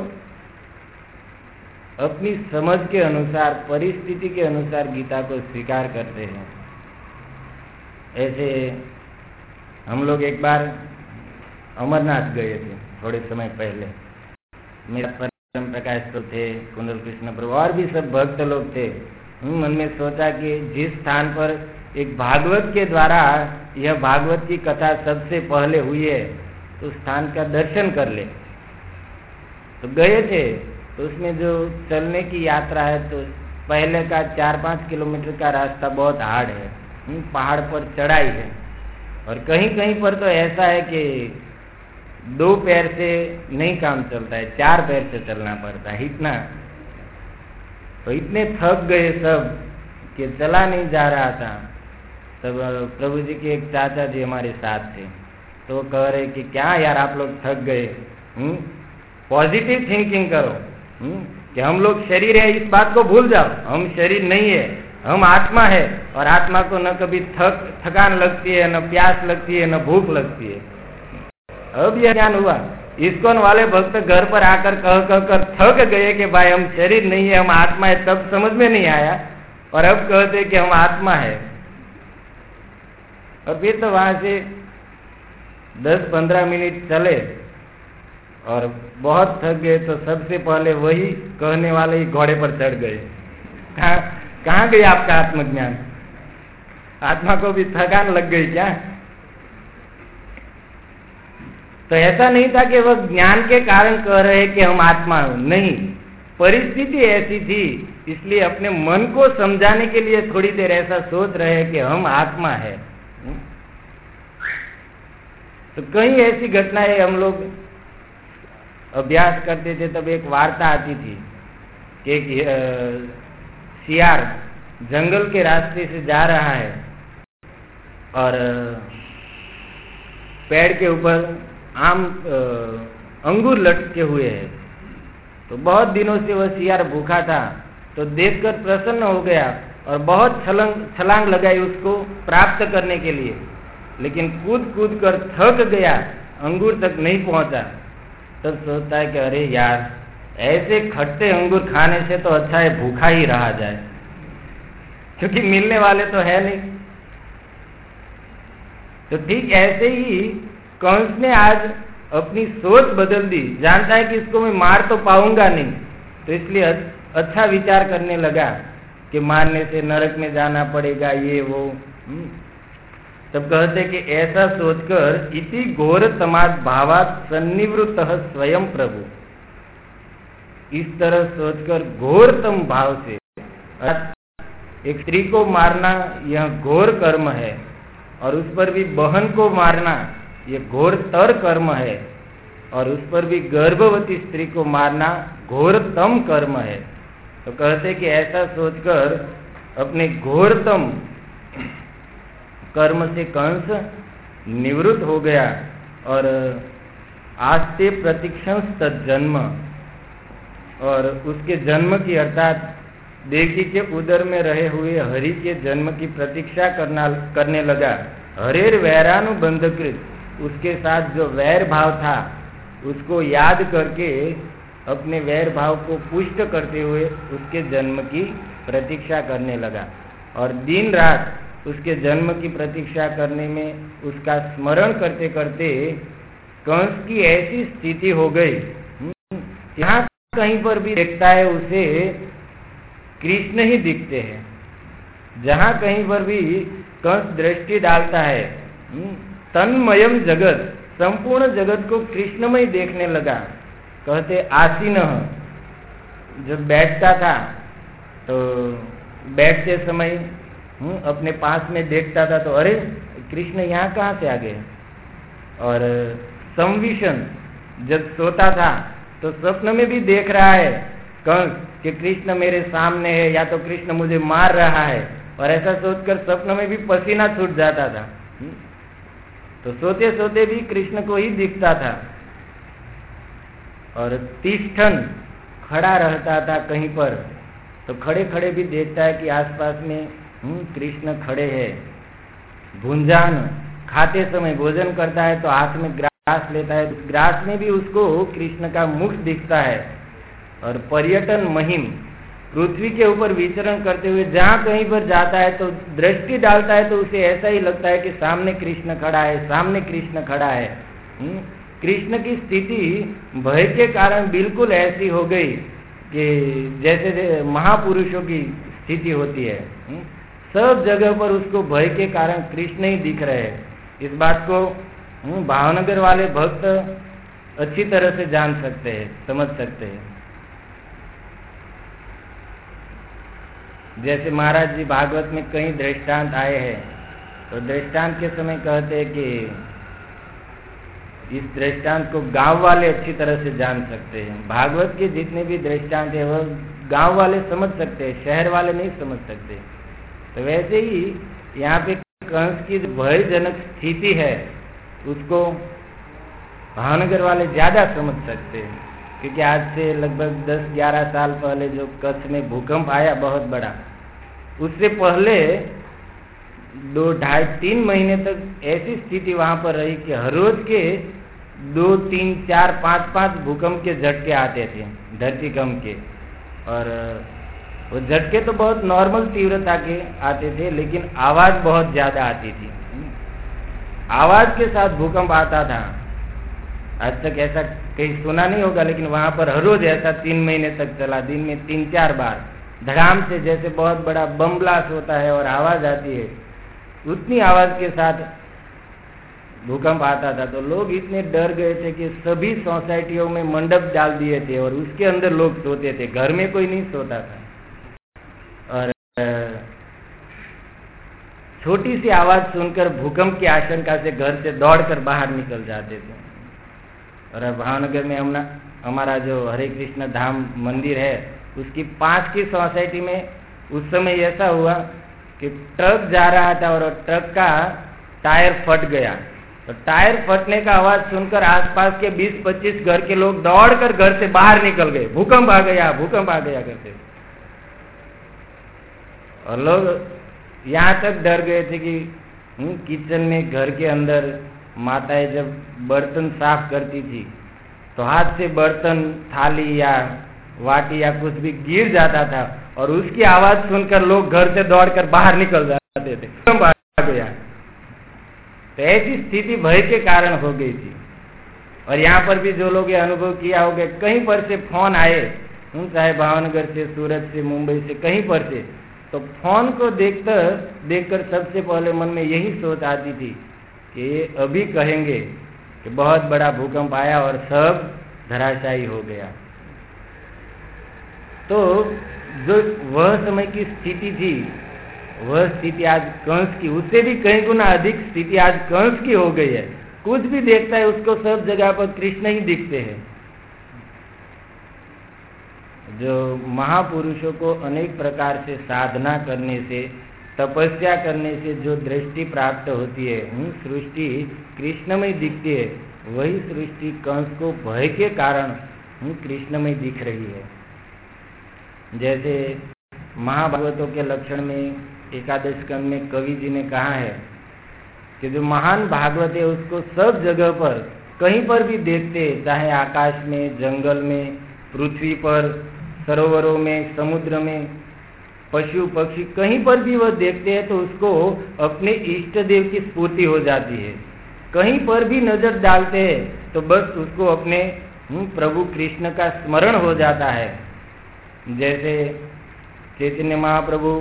अपनी समझ के अनुसार, परिस्थिति के अनुसार गीता को स्वीकार करते हैं। ऐसे हम लोग एक बार अमरनाथ गए थे थोड़े समय पहले। मेरा परम प्रकाश तो थे, कुंडल कृष्ण प्रभु और भी सब भक्त लोग थे। मन में सोचा कि जिस स्थान पर एक भागवत के द्वारा यह भागवत की कथा सबसे पहले हुई है, तो उस स्थान का दर्शन कर ले। तो गए थे, तो उसमें जो चलने की यात्रा है, तो पहले का चार पाँच किलोमीटर का रास्ता बहुत हार्ड है, पहाड़ पर चढ़ाई है और कहीं कहीं पर तो ऐसा है कि दो पैर से नहीं काम चलता है, चार पैर से चलना पड़ता है। इतना तो इतने थक गए सब कि चला नहीं जा रहा था। तब प्रभु जी के एक चाचा जी हमारे साथ थे, तो कह रहे कि क्या यार आप लोग थक गए, पॉजिटिव थिंकिंग करो हुँ? कि हम लोग शरीर है इस बात को भूल जाओ, हम शरीर नहीं है, हम आत्मा है और आत्मा को न कभी थक थकान लगती है, न प्यास लगती है, न भूख लगती है। अब यह ज्ञान हुआ। इस्कॉन वाले भक्त घर पर आकर कह कह कर थक गए कि भाई हम शरीर नहीं है, हम आत्मा है, तब समझ में नहीं आया और अब कहते कि हम आत्मा है। और फिर तो वहां से दस पंद्रह मिनट चले और बहुत थक गए, तो सबसे पहले वही कहने वाले ही घोड़े पर चढ़ गए। कहाँ कहाँ गई आपका आत्मज्ञान? आत्मा को भी थकान लग गई क्या? तो ऐसा नहीं था कि वह ज्ञान के कारण कह रहे कि हम आत्मा हो, नहीं, परिस्थिति ऐसी थी, इसलिए अपने मन को समझाने के लिए थोड़ी देर ऐसा सोच रहे हैं कि हम आत्मा है। तो कई ऐसी घटनाएं हम लोग अभ्यास करते थे, तब एक वार्ता आती थी कि एक सियार जंगल के रास्ते से जा रहा है और पेड़ के ऊपर आम अंगूर लटके हुए हैं। तो बहुत दिनों से वह सियार भूखा था, तो देखकर प्रसन्न हो गया और बहुत छलांग छलांग लगाई उसको प्राप्त करने के लिए, लेकिन कूद कूद कर थक गया, अंगूर तक नहीं पहुंचा। तब सोचता है कि अरे यार, ऐसे खट्टे अंगूर खाने से तो अच्छा है भूखा ही रहा जाए, क्योंकि मिलने वाले तो है नहीं। तो ठीक ऐसे ही कंस ने आज अपनी सोच बदल दी, जानता है कि इसको मैं मार तो पाऊंगा नहीं, तो इसलिए अच्छा विचार करने लगा कि मारने से नरक में जाना पड़ेगा, ये वो। तब कहते कि ऐसा सोचकर इति घोर तमाद भावात सन्निवृत्तः स्वयं प्रभु, इस तरह सोचकर घोरतम भाव से, एक स्त्री को मारना यह घोर कर्म है और उस पर भी बहन को मारना यह घोरतर कर्म है और उस पर भी गर्भवती स्त्री को मारना घोरतम कर्म है। तो कहते कि ऐसा सोचकर अपने घोरतम कर्म से कंस निवृत्त हो गया और आस्ते प्रतीक्षण तज्जन्म, और उसके जन्म की अर्थात देवकी के उदर में रहे हुए हरि के जन्म की प्रतीक्षा करना करने लगा। हरेर वैरानुबंधकृत, उसके साथ जो वैर भाव था उसको याद करके अपने वैर भाव को पुष्ट करते हुए उसके जन्म की प्रतीक्षा करने लगा और दिन रात उसके जन्म की प्रतीक्षा करने में उसका स्मरण करते करते कंस की ऐसी स्थिति हो गई, जहाँ कहीं पर भी देखता है उसे कृष्ण ही दिखते हैं। जहाँ कहीं पर भी कंस दृष्टि डालता है, तन्मयम जगत, संपूर्ण जगत को कृष्णमय देखने लगा। कहते आसीन, जब बैठता था तो बैठते समय अपने पास में देखता था तो अरे कृष्ण यहाँ कहाँ से आ गए, और संविशन, जब सोता था तो स्वप्न में भी देख रहा है कंस कि कृष्ण मेरे सामने है या तो कृष्ण मुझे मार रहा है, और ऐसा सोचकर स्वप्न में भी पसीना छूट जाता था। तो सोते सोते भी कृष्ण को ही दिखता था। और तिष्ठन, खड़ा रहता था कहीं पर, तो खड़े खड़े भी देखता है कि आसपास में कृष्ण खड़े हैं। भुंजान, खाते समय भोजन करता है तो हाथ में ग्रास लेता है, ग्रास में भी उसको कृष्ण का मुख दिखता है। और पर्यटन महिम, पृथ्वी के ऊपर विचरण करते हुए जहाँ कहीं पर जाता है तो दृष्टि डालता है तो उसे ऐसा ही लगता है कि सामने कृष्ण खड़ा है, सामने कृष्ण खड़ा है। हुँ? कृष्ण की स्थिति भय के कारण बिल्कुल ऐसी हो गई कि जैसे महापुरुषों की स्थिति होती है। हुँ? सब जगह पर उसको भय के कारण कृष्ण ही दिख रहे हैं। इस बात को भावनगर वाले भक्त अच्छी तरह से जान सकते हैं, समझ सकते हैं। जैसे महाराज जी भागवत में कई दृष्टांत आए हैं, तो दृष्टांत के समय कहते हैं कि इस दृष्टांत को गांव वाले अच्छी तरह से जान सकते हैं। भागवत के जितने भी दृष्टांत है वह गांव वाले समझ सकते हैं, शहर वाले नहीं समझ सकते। तो वैसे ही यहाँ पे कंस की भयजनक स्थिति है उसको भावनगर वाले ज्यादा समझ सकते हैं, क्योंकि आज से लगभग दस ग्यारह साल पहले जो कच्छ में भूकंप आया बहुत बड़ा, उससे पहले दो ढाई तीन महीने तक ऐसी स्थिति वहां पर रही कि हर रोज के दो तीन चार पाँच पाँच भूकंप के झटके आते थे, धरतीकंप के। और वो झटके तो बहुत नॉर्मल तीव्रता के आते थे, लेकिन आवाज बहुत ज्यादा आती थी। आवाज के साथ भूकंप आता था। आज तक ऐसा कहीं सुना नहीं होगा, लेकिन वहां पर हर रोज ऐसा तीन महीने तक चला, दिन में तीन चार बार धड़ाम से, जैसे बहुत बड़ा बम ब्लास्ट होता है और आवाज आती है, उतनी आवाज के साथ भूकंप आता था। तो लोग इतने डर गए थे कि सभी सोसाइटियों में मंडप डाल दिए थे और उसके अंदर लोग सोते थे, घर में कोई नहीं सोता था। और छोटी सी आवाज सुनकर भूकंप की आशंका से घर से दौड़कर बाहर निकल जाते थे। और भावनगर में हम हमारा जो हरे कृष्ण धाम मंदिर है, उसकी पांच की सोसाइटी में उस समय ऐसा हुआ कि ट्रक जा रहा था और ट्रक का टायर फट गया। तो टायर फटने का आवाज सुनकर आसपास के बीस पच्चीस घर के लोग दौड़कर घर से बाहर निकल गए, भूकंप आ गया, भूकंप आ गया करते। और लोग यहाँ तक डर गए थे कि किचन में, घर के अंदर माताएं जब बर्तन साफ करती थी तो हाथ से बर्तन, थाली या वाटी या कुछ भी गिर जाता था और उसकी आवाज सुनकर लोग घर से दौड़कर बाहर निकल जाते थे, भूकंप आ गया। तो ऐसी स्थिति भय के कारण हो गई थी। और यहाँ पर भी जो लोग ये अनुभव किया होगा, कहीं पर से फोन आए, चाहे भावनगर से, सूरत से, मुंबई से, कहीं पर से, तो फोन को देखकर देखकर सबसे पहले मन में यही सोच आती थी कि ये अभी कहेंगे कि बहुत बड़ा भूकंप आया और सब धराशायी हो गया। तो जो वह समय की स्थिति थी, वह स्थिति आज कंस की, उससे भी कई गुना अधिक स्थिति आज कंस की हो गई है। कुछ भी देखता है उसको सब जगह पर कृष्ण ही दिखते हैं। जो महापुरुषों को अनेक प्रकार से साधना करने से, तपस्या करने से जो दृष्टि प्राप्त होती है, सृष्टि कृष्णमय दिखती है, वही सृष्टि कंस को भय के कारण कृष्णमय दिख रही है। जैसे महाभागवतों के लक्षण में एकादश स्कंद में कवि जी ने कहा है कि जो महान भागवत है उसको सब जगह पर कहीं पर भी देखते, चाहे आकाश में, जंगल में, पृथ्वी पर, सरोवरों में, समुद्र में, पशु पक्षी, कहीं पर भी वह देखते हैं तो उसको अपने इष्ट देव की स्फूर्ति हो जाती है। कहीं पर भी नजर डालते हैं तो बस उसको अपने प्रभु कृष्ण का स्मरण हो जाता है। जैसे चैतन्य महाप्रभु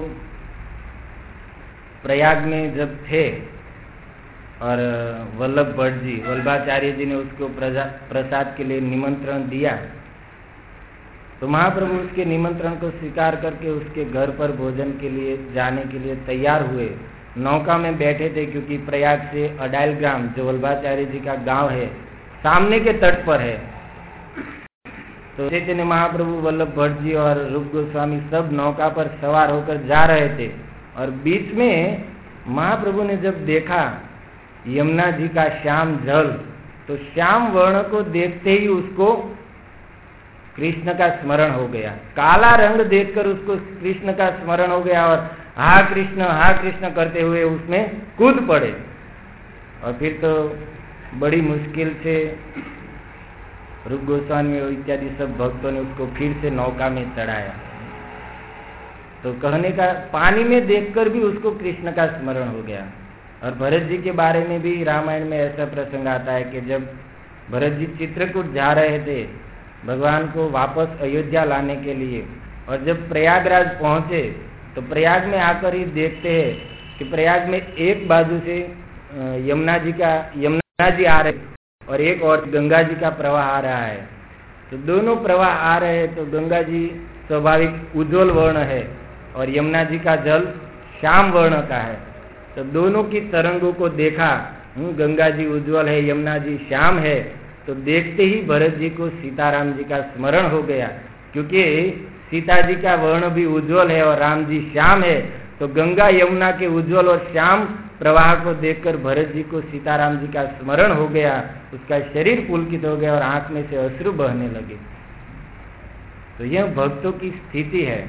प्रयाग में जब थे और वल्लभ भट्ट जी, वल्लभाचार्य जी ने उसको प्रसाद के लिए निमंत्रण दिया, तो महाप्रभु उसके निमंत्रण को स्वीकार करके उसके घर पर भोजन के लिए जाने के लिए तैयार हुए। नौका में बैठे थे, क्योंकि प्रयाग से अडायल ग्राम, जो वल्लभाचार्य जी का गांव है, सामने के तट पर है। तो चैतन्य महाप्रभु, वल्लभ भट्ट जी और रूप गोस्वामी सब नौका पर सवार होकर जा रहे थे, और बीच में महाप्रभु ने जब देखा यमुना जी का श्याम जल, तो श्याम वर्ण को देखते ही उसको कृष्ण का स्मरण हो गया। काला रंग देखकर उसको कृष्ण का स्मरण हो गया, और हा कृष्ण हा कृष्ण करते हुए उसमें कूद पड़े। और फिर तो बड़ी मुश्किल से रूप गोस्वामी इत्यादि सब भक्तों ने उसको फिर से नौका में चढ़ाया। तो कहने का, पानी में देखकर भी उसको कृष्ण का स्मरण हो गया। और भरत जी के बारे में भी रामायण में ऐसा प्रसंग आता है कि जब भरत जी चित्रकूट जा रहे थे भगवान को वापस अयोध्या लाने के लिए, और जब प्रयागराज पहुंचे तो प्रयाग में आकर ही देखते हैं कि प्रयाग में एक बाजू से यमुना जी का यमुना जी आ रहे और एक और गंगा जी का प्रवाह आ रहा है। तो दोनों प्रवाह आ रहे हैं, तो गंगा जी स्वाभाविक उज्ज्वल वर्ण है और यमुना जी का जल श्याम वर्ण का है। तो दोनों की तरंगों को देखा, गंगा जी उज्ज्वल है, यमुना जी श्याम है, तो देखते ही भरत जी को सीताराम जी का स्मरण हो गया, क्योंकि सीता जी का वर्ण भी उज्ज्वल है और राम जी श्याम है। तो गंगा यमुना के उज्ज्वल और श्याम प्रवाह को देखकर भरत जी को सीताराम जी का स्मरण हो गया, उसका शरीर पुलकित हो गया और आंख में से अश्रु बहने लगे। तो यह भक्तों की स्थिति है।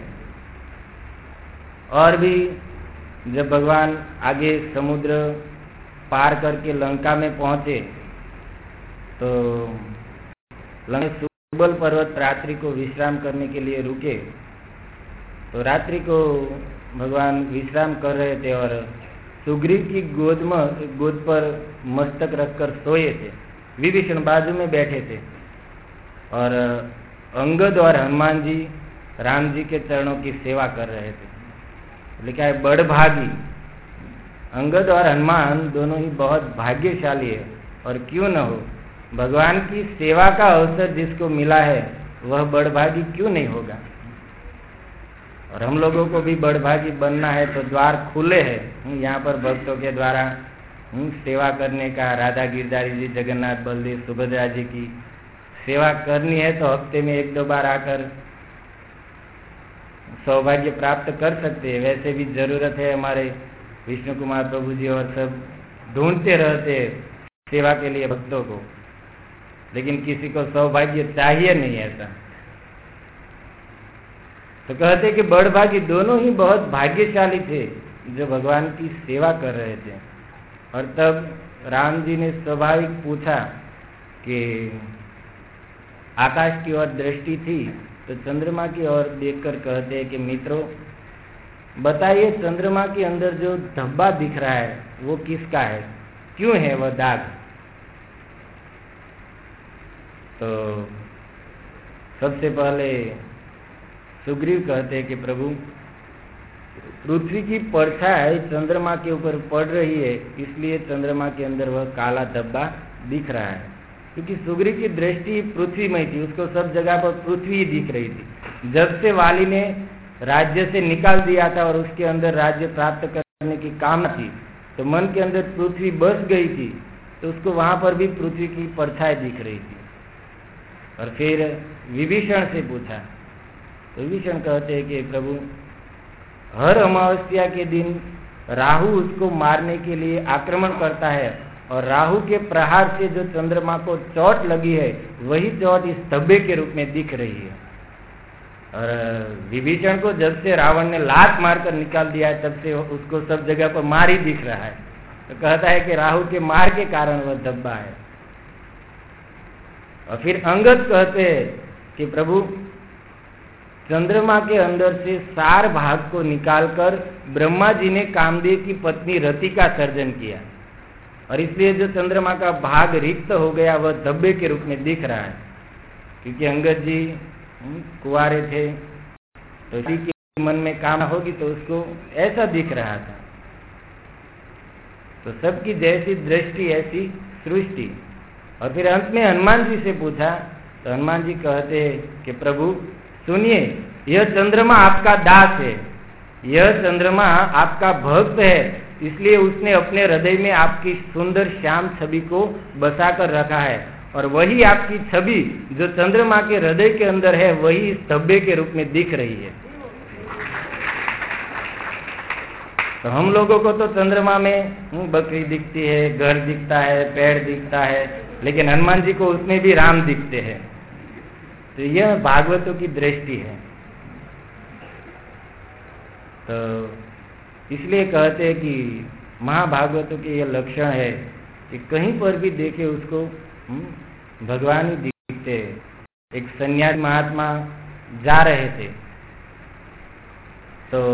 और भी जब भगवान आगे समुद्र पार करके लंका में पहुंचे, तो लंका सुबल पर्वत रात्रि को विश्राम करने के लिए रुके। तो रात्रि को भगवान विश्राम कर रहे थे और सुग्रीव की गोद में गोद पर मस्तक रखकर सोए थे। विभीषण बाजू में बैठे थे और अंगद और हनुमान जी राम जी के चरणों की सेवा कर रहे थे। लिखा है बड़भागी। अंगद और हनुमान दोनों ही बहुत भाग्यशाली है, और क्यों न हो, भगवान की सेवा का अवसर जिसको मिला है वह बड़भागी क्यों नहीं होगा। और हम लोगों को भी बड़भागी बनना है तो द्वार खुले हैं यहाँ पर भक्तों के द्वारा सेवा करने का। राधा गिरधारी जी, जगन्नाथ बलदेव सुभद्रा जी की सेवा करनी है तो हफ्ते में एक दो बार आकर सौभाग्य प्राप्त कर सकते हैं। वैसे भी जरूरत है, हमारे विष्णु कुमार प्रभु जी और सब ढूंढते रहते सेवा के लिए भक्तों को, लेकिन किसी को सौभाग्य चाहिए नहीं ऐसा। तो कहते कि बड़भागी दोनों ही बहुत भाग्यशाली थे जो भगवान की सेवा कर रहे थे। और तब राम जी ने स्वाभाविक पूछा कि आकाश की ओर दृष्टि थी, तो चंद्रमा की ओर देखकर कहते हैं कि मित्रों बताइए, चंद्रमा के अंदर जो धब्बा दिख रहा है वो किसका है, क्यों है वह दाग। तो सबसे पहले सुग्रीव कहते हैं कि प्रभु, पृथ्वी की परछाई चंद्रमा के ऊपर पड़ रही है, इसलिए चंद्रमा के अंदर वह काला धब्बा दिख रहा है। क्योंकि सुग्रीव की दृष्टि पृथ्वी में थी, उसको सब जगह पर पृथ्वी ही दिख रही थी। जब से वाली ने राज्य से निकाल दिया था और उसके अंदर राज्य प्राप्त करने की कामना थी, तो मन के अंदर पृथ्वी बस गई थी, तो उसको वहां पर भी पृथ्वी की परछाई दिख रही थी। और फिर विभीषण से पूछा, तो विभीषण कहते हैं कि प्रभु, हर अमावस्या के दिन राहु उसको मारने के लिए आक्रमण करता है, और राहु के प्रहार से जो चंद्रमा को चोट लगी है वही चोट इस धब्बे के रूप में दिख रही है। और विभीषण को जब से रावण ने लात मारकर निकाल दिया है, तब से उसको सब जगह पर मार ही दिख रहा है। तो कहता है कि राहु के मार के कारण वह धब्बा है। और फिर अंगद कहते हैं कि प्रभु, चंद्रमा के अंदर से सार भाग को निकालकर ब्रह्मा जी ने कामदेव की पत्नी रति का सर्जन किया, और इसलिए जो चंद्रमा का भाग रिक्त हो गया वह धब्बे के रूप में दिख रहा है। क्योंकि अंगद जी कुंवारे थे, तो इसी के मन में कामना होगी तो उसको ऐसा दिख रहा था। तो सबकी जैसी दृष्टि ऐसी सृष्टि। और फिर अंत में हनुमान जी से पूछा, तो हनुमान जी कहते हैं कि प्रभु सुनिए, यह चंद्रमा आपका दास है, यह चंद्रमा आपका भक्त है, इसलिए उसने अपने हृदय में आपकी सुंदर श्याम छवि को बसा कर रखा है। और वही आपकी छवि जो चंद्रमा के हृदय के अंदर है, वही इस धब्बे के रूप में दिख रही है। तो हम लोगों को तो चंद्रमा में बकरी दिखती है, घर दिखता है, पेड़ दिखता है, लेकिन हनुमान जी को उसमें भी राम दिखते हैं। तो यह भागवतों की दृष्टि है। तो इसलिए कहते हैं कि महाभागवतों के यह लक्षण है कि कहीं पर भी देखे उसको भगवान ही दिखते। एक सन्यासी महात्मा जा रहे थे, तो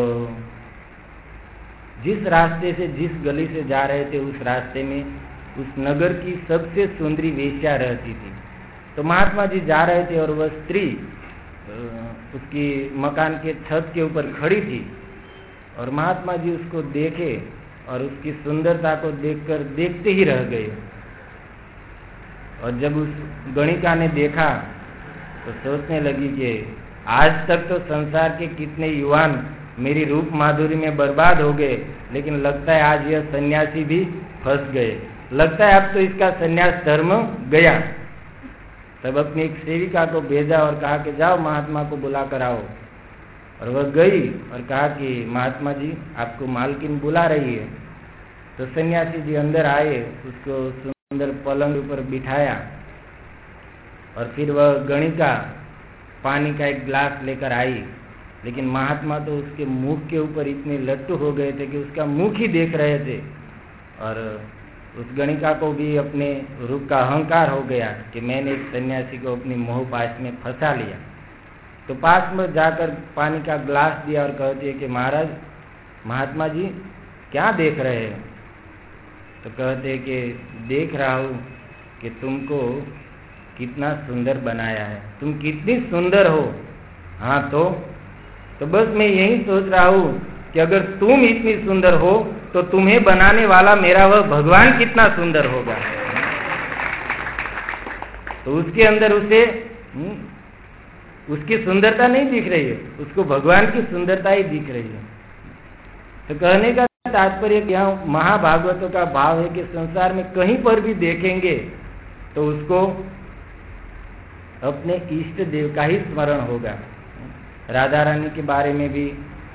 जिस रास्ते से, जिस गली से जा रहे थे, उस रास्ते में उस नगर की सबसे सुंदरी वेश्या रहती थी। तो महात्मा जी जा रहे थे और वह स्त्री उसकी मकान के छत के ऊपर खड़ी थी, और महात्मा जी उसको देखे और उसकी सुंदरता को देखकर देखते ही रह गए। और जब उस गणिका ने देखा तो सोचने लगी कि आज तक तो संसार के कितने युवान मेरी रूप माधुरी में बर्बाद हो गए, लेकिन लगता है आज यह सन्यासी भी फंस गए, लगता है अब तो इसका सन्यास धर्म गया। तब अपनी एक सेविका को भेजा और कहा कि जाओ महात्मा को बुला कर आओ। और वह गई और कहा कि महात्मा जी आपको मालकिन बुला रही है। तो सन्यासी जी अंदर आए, उसको सुंदर पलंग ऊपर बिठाया, और फिर वह गणिका पानी का एक गिलास लेकर आई। लेकिन महात्मा तो उसके मुख के ऊपर इतने लट्टू हो गए थे कि उसका मुख ही देख रहे थे, और उस गणिका को भी अपने रूप का अहंकार हो गया कि मैंने एक सन्यासी को अपनी मोह पाश में फंसा लिया। तो पास में जाकर पानी का गिलास दिया और कहती है कि महाराज, महात्मा जी क्या देख रहे हैं? तो कहते हैं कि देख रहा हूँ कि तुमको कितना सुंदर बनाया है, तुम कितनी सुंदर हो। हाँ तो तो बस मैं यही सोच रहा हूँ कि अगर तुम इतनी सुंदर हो तो तुम्हें बनाने वाला मेरा वह भगवान कितना सुंदर होगा। तो उसके अंदर उसे उसकी सुंदरता नहीं दिख रही है, उसको भगवान की सुंदरता ही दिख रही है। तो कहने का तात्पर्य यहाँ महाभागवतों का भाव है कि संसार में कहीं पर भी देखेंगे तो उसको अपने इष्ट देव का ही स्मरण होगा। राधा रानी के बारे में भी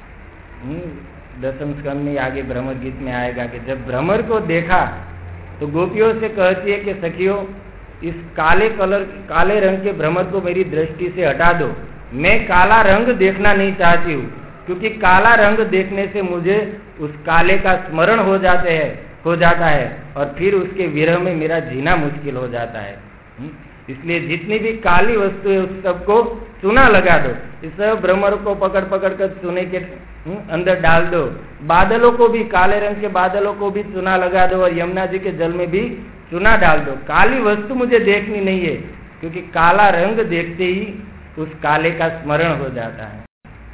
दसम स्कंद में आगे भ्रमर गीत में आएगा कि जब भ्रमर को देखा तो गोपियों से कहती है कि सखियों, इस काले कलर काले रंग के भ्रमर को मेरी दृष्टि से हटा दो, मैं काला रंग देखना नहीं चाहती हूँ, क्योंकि काला रंग देखने से मुझे उस काले का स्मरण हो जाते है हो जाता है और फिर उसके विरह में मेरा जीना मुश्किल हो जाता है। इसलिए जितनी भी काली वस्तु है उस सबको चूना लगा दो, इस सब भ्रमर को पकड़ पकड़ कर चूने के अंदर डाल दो, बादलों को भी, काले रंग के बादलों को भी चूना लगा दो और यमुना जी के जल में भी चूना डाल दो। काली वस्तु मुझे देखनी नहीं है, क्योंकि काला रंग देखते ही उस काले का स्मरण हो जाता है।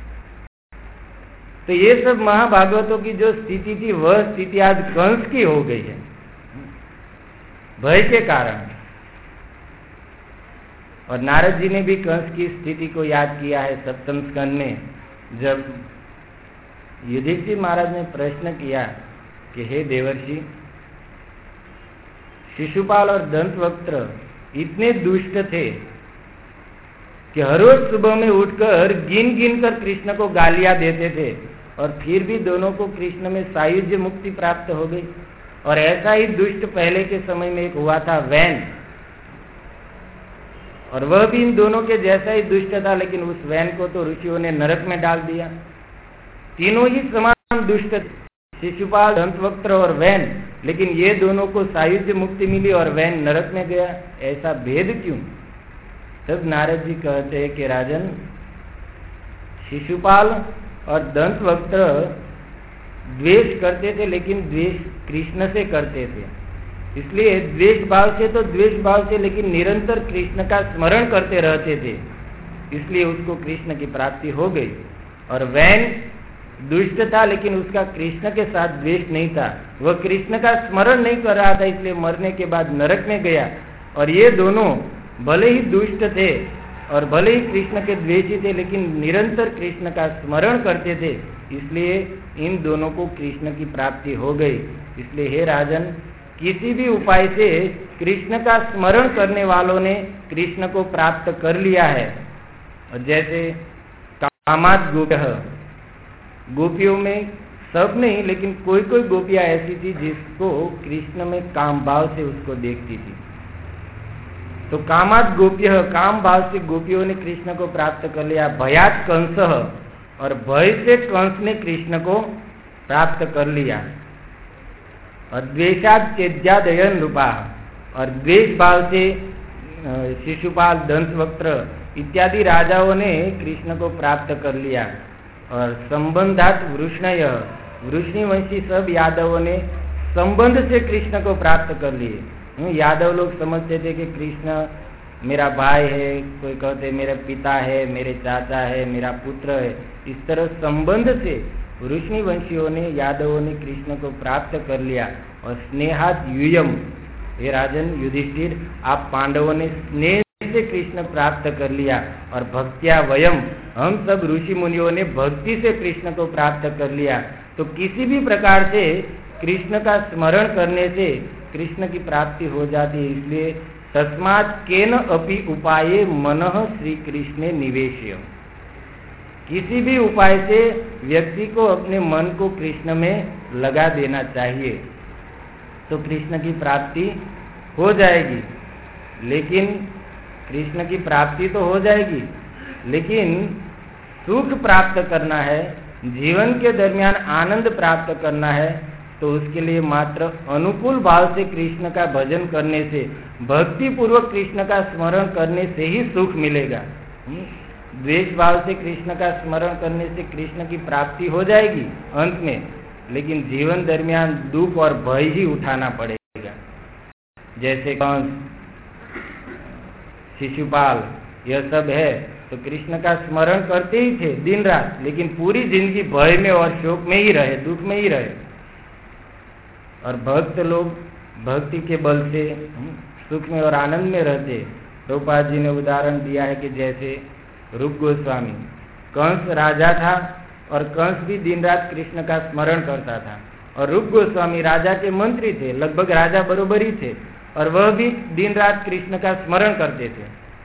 तो ये सब महाभागवतों की जो स्थिति थी वह स्थिति आज कंस की हो गई है, भय के कारण। और नारद जी ने भी कंस की स्थिति को याद किया है सप्तम स्कंद में, जब युधिष्ठिर महाराज ने प्रश्न किया कि हे देवर्षि, शिशुपाल और दंतवक्त्र इतने दुष्ट थे कि हर रोज सुबह में उठकर गिन गिन कर कृष्ण को गालियां देते थे, और फिर भी दोनों को कृष्ण में सायुज्य मुक्ति प्राप्त हो गई। और ऐसा ही दुष्ट पहले के समय में एक हुआ था वैन, और वह भी इन दोनों के जैसा ही दुष्ट था, लेकिन उस वैन को तो ऋषियों ने नरक में डाल दिया। तीनों ही समान दुष्ट थे, शिशुपाल, दंतवक्त्र और वैन, लेकिन ये दोनों को सायुज्य मुक्ति मिली और वैन नरक में गया। ऐसा भेद क्यों? तब नारद जी कहते हैं कि राजन, शिशुपाल और दंतवक्त्र द्वेष करते थे, लेकिन द्वेष कृष्ण से करते थे। इसलिए द्वेष भाव से तो द्वेष भाव से, लेकिन निरंतर कृष्ण का स्मरण करते रहते थे, इसलिए उसको कृष्ण की प्राप्ति हो गई। और वैन दुष्ट था, लेकिन उसका कृष्ण के साथ द्वेष नहीं था, वह कृष्ण का स्मरण नहीं कर रहा था, इसलिए मरने के बाद नरक में गया। और ये दोनों भले ही दुष्ट थे और भले ही कृष्ण के द्वेषी थे, लेकिन निरंतर कृष्ण का स्मरण करते थे, इसलिए इन दोनों को कृष्ण की प्राप्ति हो गई। इसलिए हे राजन, किसी भी उपाय से कृष्ण का स्मरण करने वालों ने कृष्ण को प्राप्त कर लिया है। और जैसे कामाद गोप्यः, गोपियों में सब नहीं लेकिन कोई कोई गोपियां ऐसी थी जिसको कृष्ण में काम भाव से उसको देखती थी। तो कामाद गोप्यः, काम भाव से गोपियों ने कृष्ण को प्राप्त कर लिया। भयात कंसः, और भय से कंस ने कृष्ण को प्राप्त कर लिया। और द्वेषाद चेद्यादयन रूपा, और द्वेष भाव से शिशुपाल, दंतवक्त्र इत्यादि राजाओं ने कृष्ण को प्राप्त कर लिया। और संबंधात वृष्णय, वृष्णिवंशी सब यादवों ने संबंध से कृष्ण को प्राप्त कर लिए। यादव लोग समझते थे कि कृष्ण मेरा भाई है, कोई कहते मेरा पिता है, मेरे चाचा है, मेरा पुत्र है। इस तरह संबंध से वृष्णिवंशियों ने, यादवों ने कृष्ण को प्राप्त कर लिया। और स्नेहात यूयम, हे राजन युधिष्ठिर, आप पांडवों ने स्नेह से कृष्ण प्राप्त कर लिया। और भक्त्या वयम, हम सब ऋषि मुनियों ने भक्ति से कृष्ण को प्राप्त कर लिया। तो किसी भी प्रकार से कृष्ण का स्मरण करने से कृष्ण की प्राप्ति हो जाती है। इसलिए तस्मात् केन अपि उपाये मनः श्री कृष्णे निवेश्य, किसी भी उपाय से व्यक्ति को अपने मन को कृष्ण में लगा देना चाहिए तो कृष्ण की प्राप्ति हो जाएगी। लेकिन कृष्ण की प्राप्ति तो हो जाएगी, लेकिन सुख प्राप्त करना है, जीवन के दरमियान आनंद प्राप्त करना है, तो उसके लिए मात्र अनुकूल भाव से कृष्ण का भजन करने से, भक्ति पूर्वक कृष्ण का स्मरण करने से ही सुख मिलेगा। द्वेष भाव से कृष्ण का स्मरण करने से कृष्ण की प्राप्ति हो जाएगी अंत में, लेकिन जीवन दरमियान दुख और भय ही उठाना पड़ेगा। जैसे कंस, शिशुपाल, यह सब है तो कृष्ण का स्मरण करते ही थे दिन रात, लेकिन पूरी जिंदगी भय में और शोक में ही रहे, दुख में ही रहे। और भक्त लोग भक्ति के बल से सुख में और आनंद में रहते। प्रभुपाद जी ने उदाहरण दिया है कि जैसे रूप गोस्वामी, कंस राजा था और कंस भी दिन रात कृष्ण का स्मरण करता था। और रूप गोस्वामी राजा के मंत्री थे, लगभग राजा बरोबर ही थे, और वह भी दिन रात कृष्ण का स्मरण करते थे।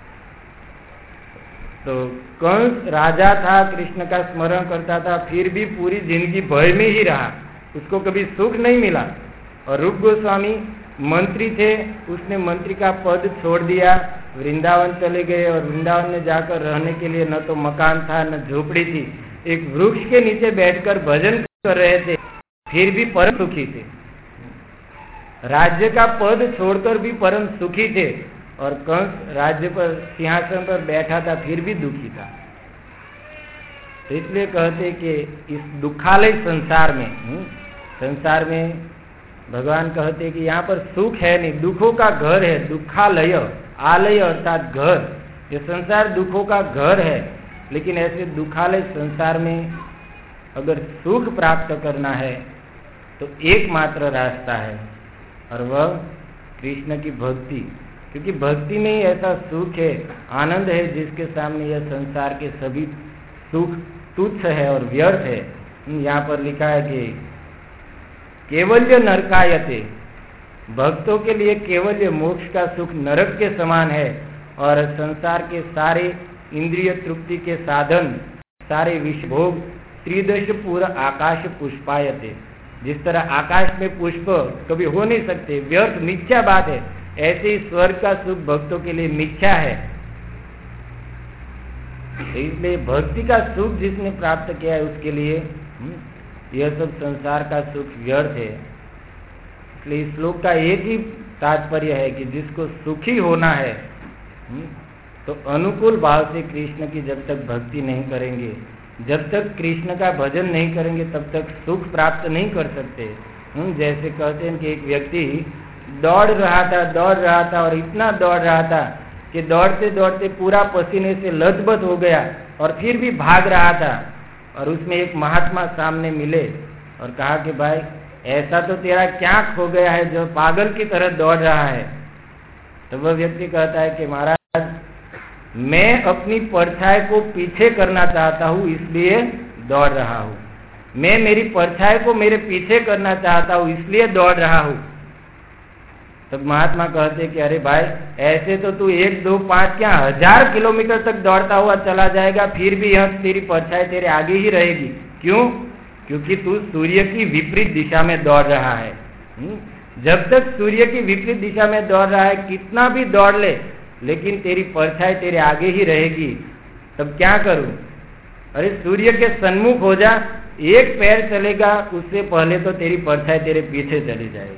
तो कंस राजा था, कृष्ण का स्मरण करता था, फिर भी पूरी जिंदगी भय में ही रहा, उसको कभी सुख नहीं मिला। और रूप गोस्वामी मंत्री थे, उसने मंत्री का पद छोड़ दिया, वृंदावन चले गए। और वृंदावन में जाकर रहने के लिए न तो मकान था न झोपड़ी थी, एक वृक्ष के नीचे बैठकर भजन कर रहे थे, फिर भी परम सुखी थे। राज्य का पद छोड़कर भी परम सुखी थे, और कंस राज्य पर सिंहासन पर बैठा था, फिर भी दुखी था। तो इसलिए कहते कि इस दुखालय संसार में, संसार में भगवान कहते कि यहाँ पर सुख है नहीं, दुखों का घर है। दुखालय, आलय अर्थात घर, ये संसार दुखों का घर है। लेकिन ऐसे दुखालय संसार में अगर सुख प्राप्त करना है तो एकमात्र रास्ता है, और वह कृष्ण की भक्ति। क्योंकि भक्ति में ही ऐसा सुख है, आनंद है, जिसके सामने यह संसार के सभी सुख तुच्छ है और व्यर्थ है। यहाँ पर लिखा है कि केवल्य नरकायते, भक्तों के लिए केवल्य मोक्ष का सुख नरक के समान है। और संसार के सारे इंद्रिय तृप्ति के साधन, सारे विषय भोग त्रिदश पूरा आकाश पुष्पायते, जिस तरह आकाश में पुष्प कभी हो नहीं सकते, व्यर्थ मिथ्या बात है, ऐसे ही स्वर्ग का सुख भक्तों के लिए मिथ्या है। इसलिए भक्ति का सुख जिसने प्राप्त किया है उसके लिए यह सब संसार का सुख व्यर्थ है। इसलिए इस श्लोक का एक ही तात्पर्य है कि जिसको सुखी होना है तो अनुकूल भाव से कृष्ण की जब तक भक्ति नहीं करेंगे, जब तक कृष्ण का भजन नहीं करेंगे, तब तक सुख प्राप्त नहीं कर सकते। जैसे कहते हैं कि एक व्यक्ति दौड़ रहा था दौड़ रहा था और इतना दौड़ रहा था कि दौड़ते दौड़ते पूरा पसीने से लथबथ हो गया, और फिर भी भाग रहा था। और उसमें एक महात्मा सामने मिले और कहा कि भाई ऐसा तो तेरा क्या खो गया है जो पागल की तरह दौड़ रहा है। तो वह व्यक्ति कहता है कि महाराज, मैं अपनी परछाई को पीछे करना चाहता हूँ, इसलिए दौड़ रहा हूँ। मैं मेरी परछाई को मेरे पीछे करना चाहता हूँ, इसलिए दौड़ रहा हूँ। तो महात्मा कहते कि अरे भाई, ऐसे तो तू एक दो पांच क्या हजार किलोमीटर तक दौड़ता हुआ चला जाएगा, फिर भी यह तेरी परछाई तेरे आगे ही रहेगी। क्यों? क्योंकि तू सूर्य की विपरीत दिशा में दौड़ रहा है। जब तक सूर्य की विपरीत दिशा में दौड़ रहा है, कितना भी दौड़ ले, लेकिन तेरी परछाई तेरे आगे ही रहेगी। तब क्या करूं? अरे सूर्य के सन्मुख हो जा, एक पैर चलेगा, उससे पहले तो तेरी परछाई तेरे पीछे चली जाएगी।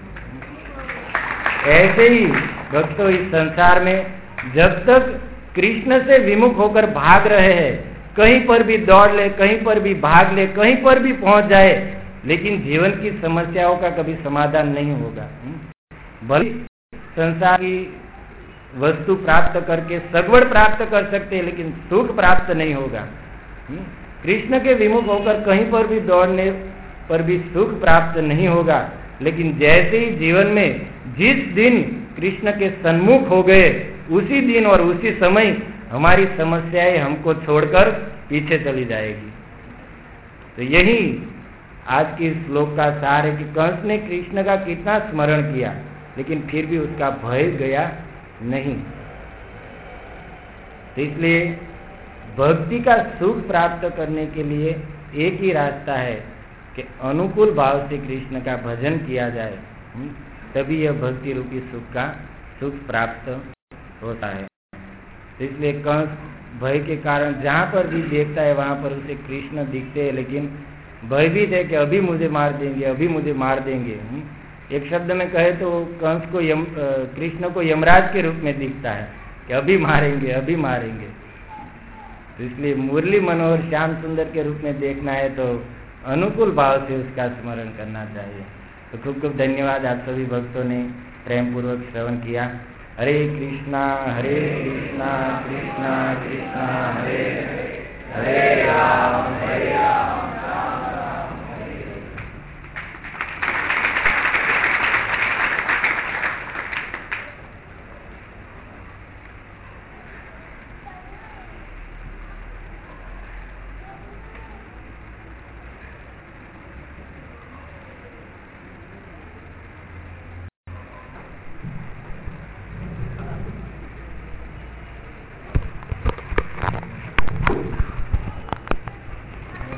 ऐसे ही भक्तों, इस संसार में जब तक कृष्ण से विमुख होकर भाग रहे हैं, कहीं पर भी दौड़ ले, कहीं पर भी भाग ले, कहीं पर भी पहुंच जाए, लेकिन जीवन की समस्याओं का कभी समाधान नहीं होगा। भले संसार की वस्तु प्राप्त करके सगवड़ प्राप्त कर सकते हैं, लेकिन सुख प्राप्त नहीं होगा। कृष्ण के विमुख होकर कहीं पर भी दौड़ने पर भी सुख प्राप्त नहीं होगा। लेकिन जैसे ही जीवन में जिस दिन कृष्ण के सन्मुख हो गए, उसी दिन और उसी समय हमारी समस्याएं हमको छोड़कर पीछे चली जाएगी। तो यही आज की श्लोक का सार है कि कंस ने कृष्ण का कितना स्मरण किया, लेकिन फिर भी उसका भय गया नहीं। तो इसलिए भक्ति का सुख प्राप्त करने के लिए एक ही रास्ता है कि अनुकूल भाव से कृष्ण का भजन किया जाए, तभी यह भक्ति रूपी सुख का सुख प्राप्त होता है। तो इसलिए कंस भय के कारण जहाँ पर भी देखता है वहाँ पर उसे कृष्ण दिखते हैं, लेकिन भयभीत है कि अभी मुझे मार देंगे, अभी मुझे मार देंगे। एक शब्द में कहे तो कंस को यम कृष्ण को यमराज के रूप में दिखता है कि अभी मारेंगे, अभी मारेंगे। तो इसलिए मुरली मनोहर श्याम सुंदर के रूप में देखना है तो अनुकूल भाव से उसका स्मरण करना चाहिए। तो खूब खूब धन्यवाद, आप सभी भक्तों ने प्रेम पूर्वक श्रवण किया। हरे कृष्णा हरे कृष्णा कृष्णा कृष्णा हरे हरे राम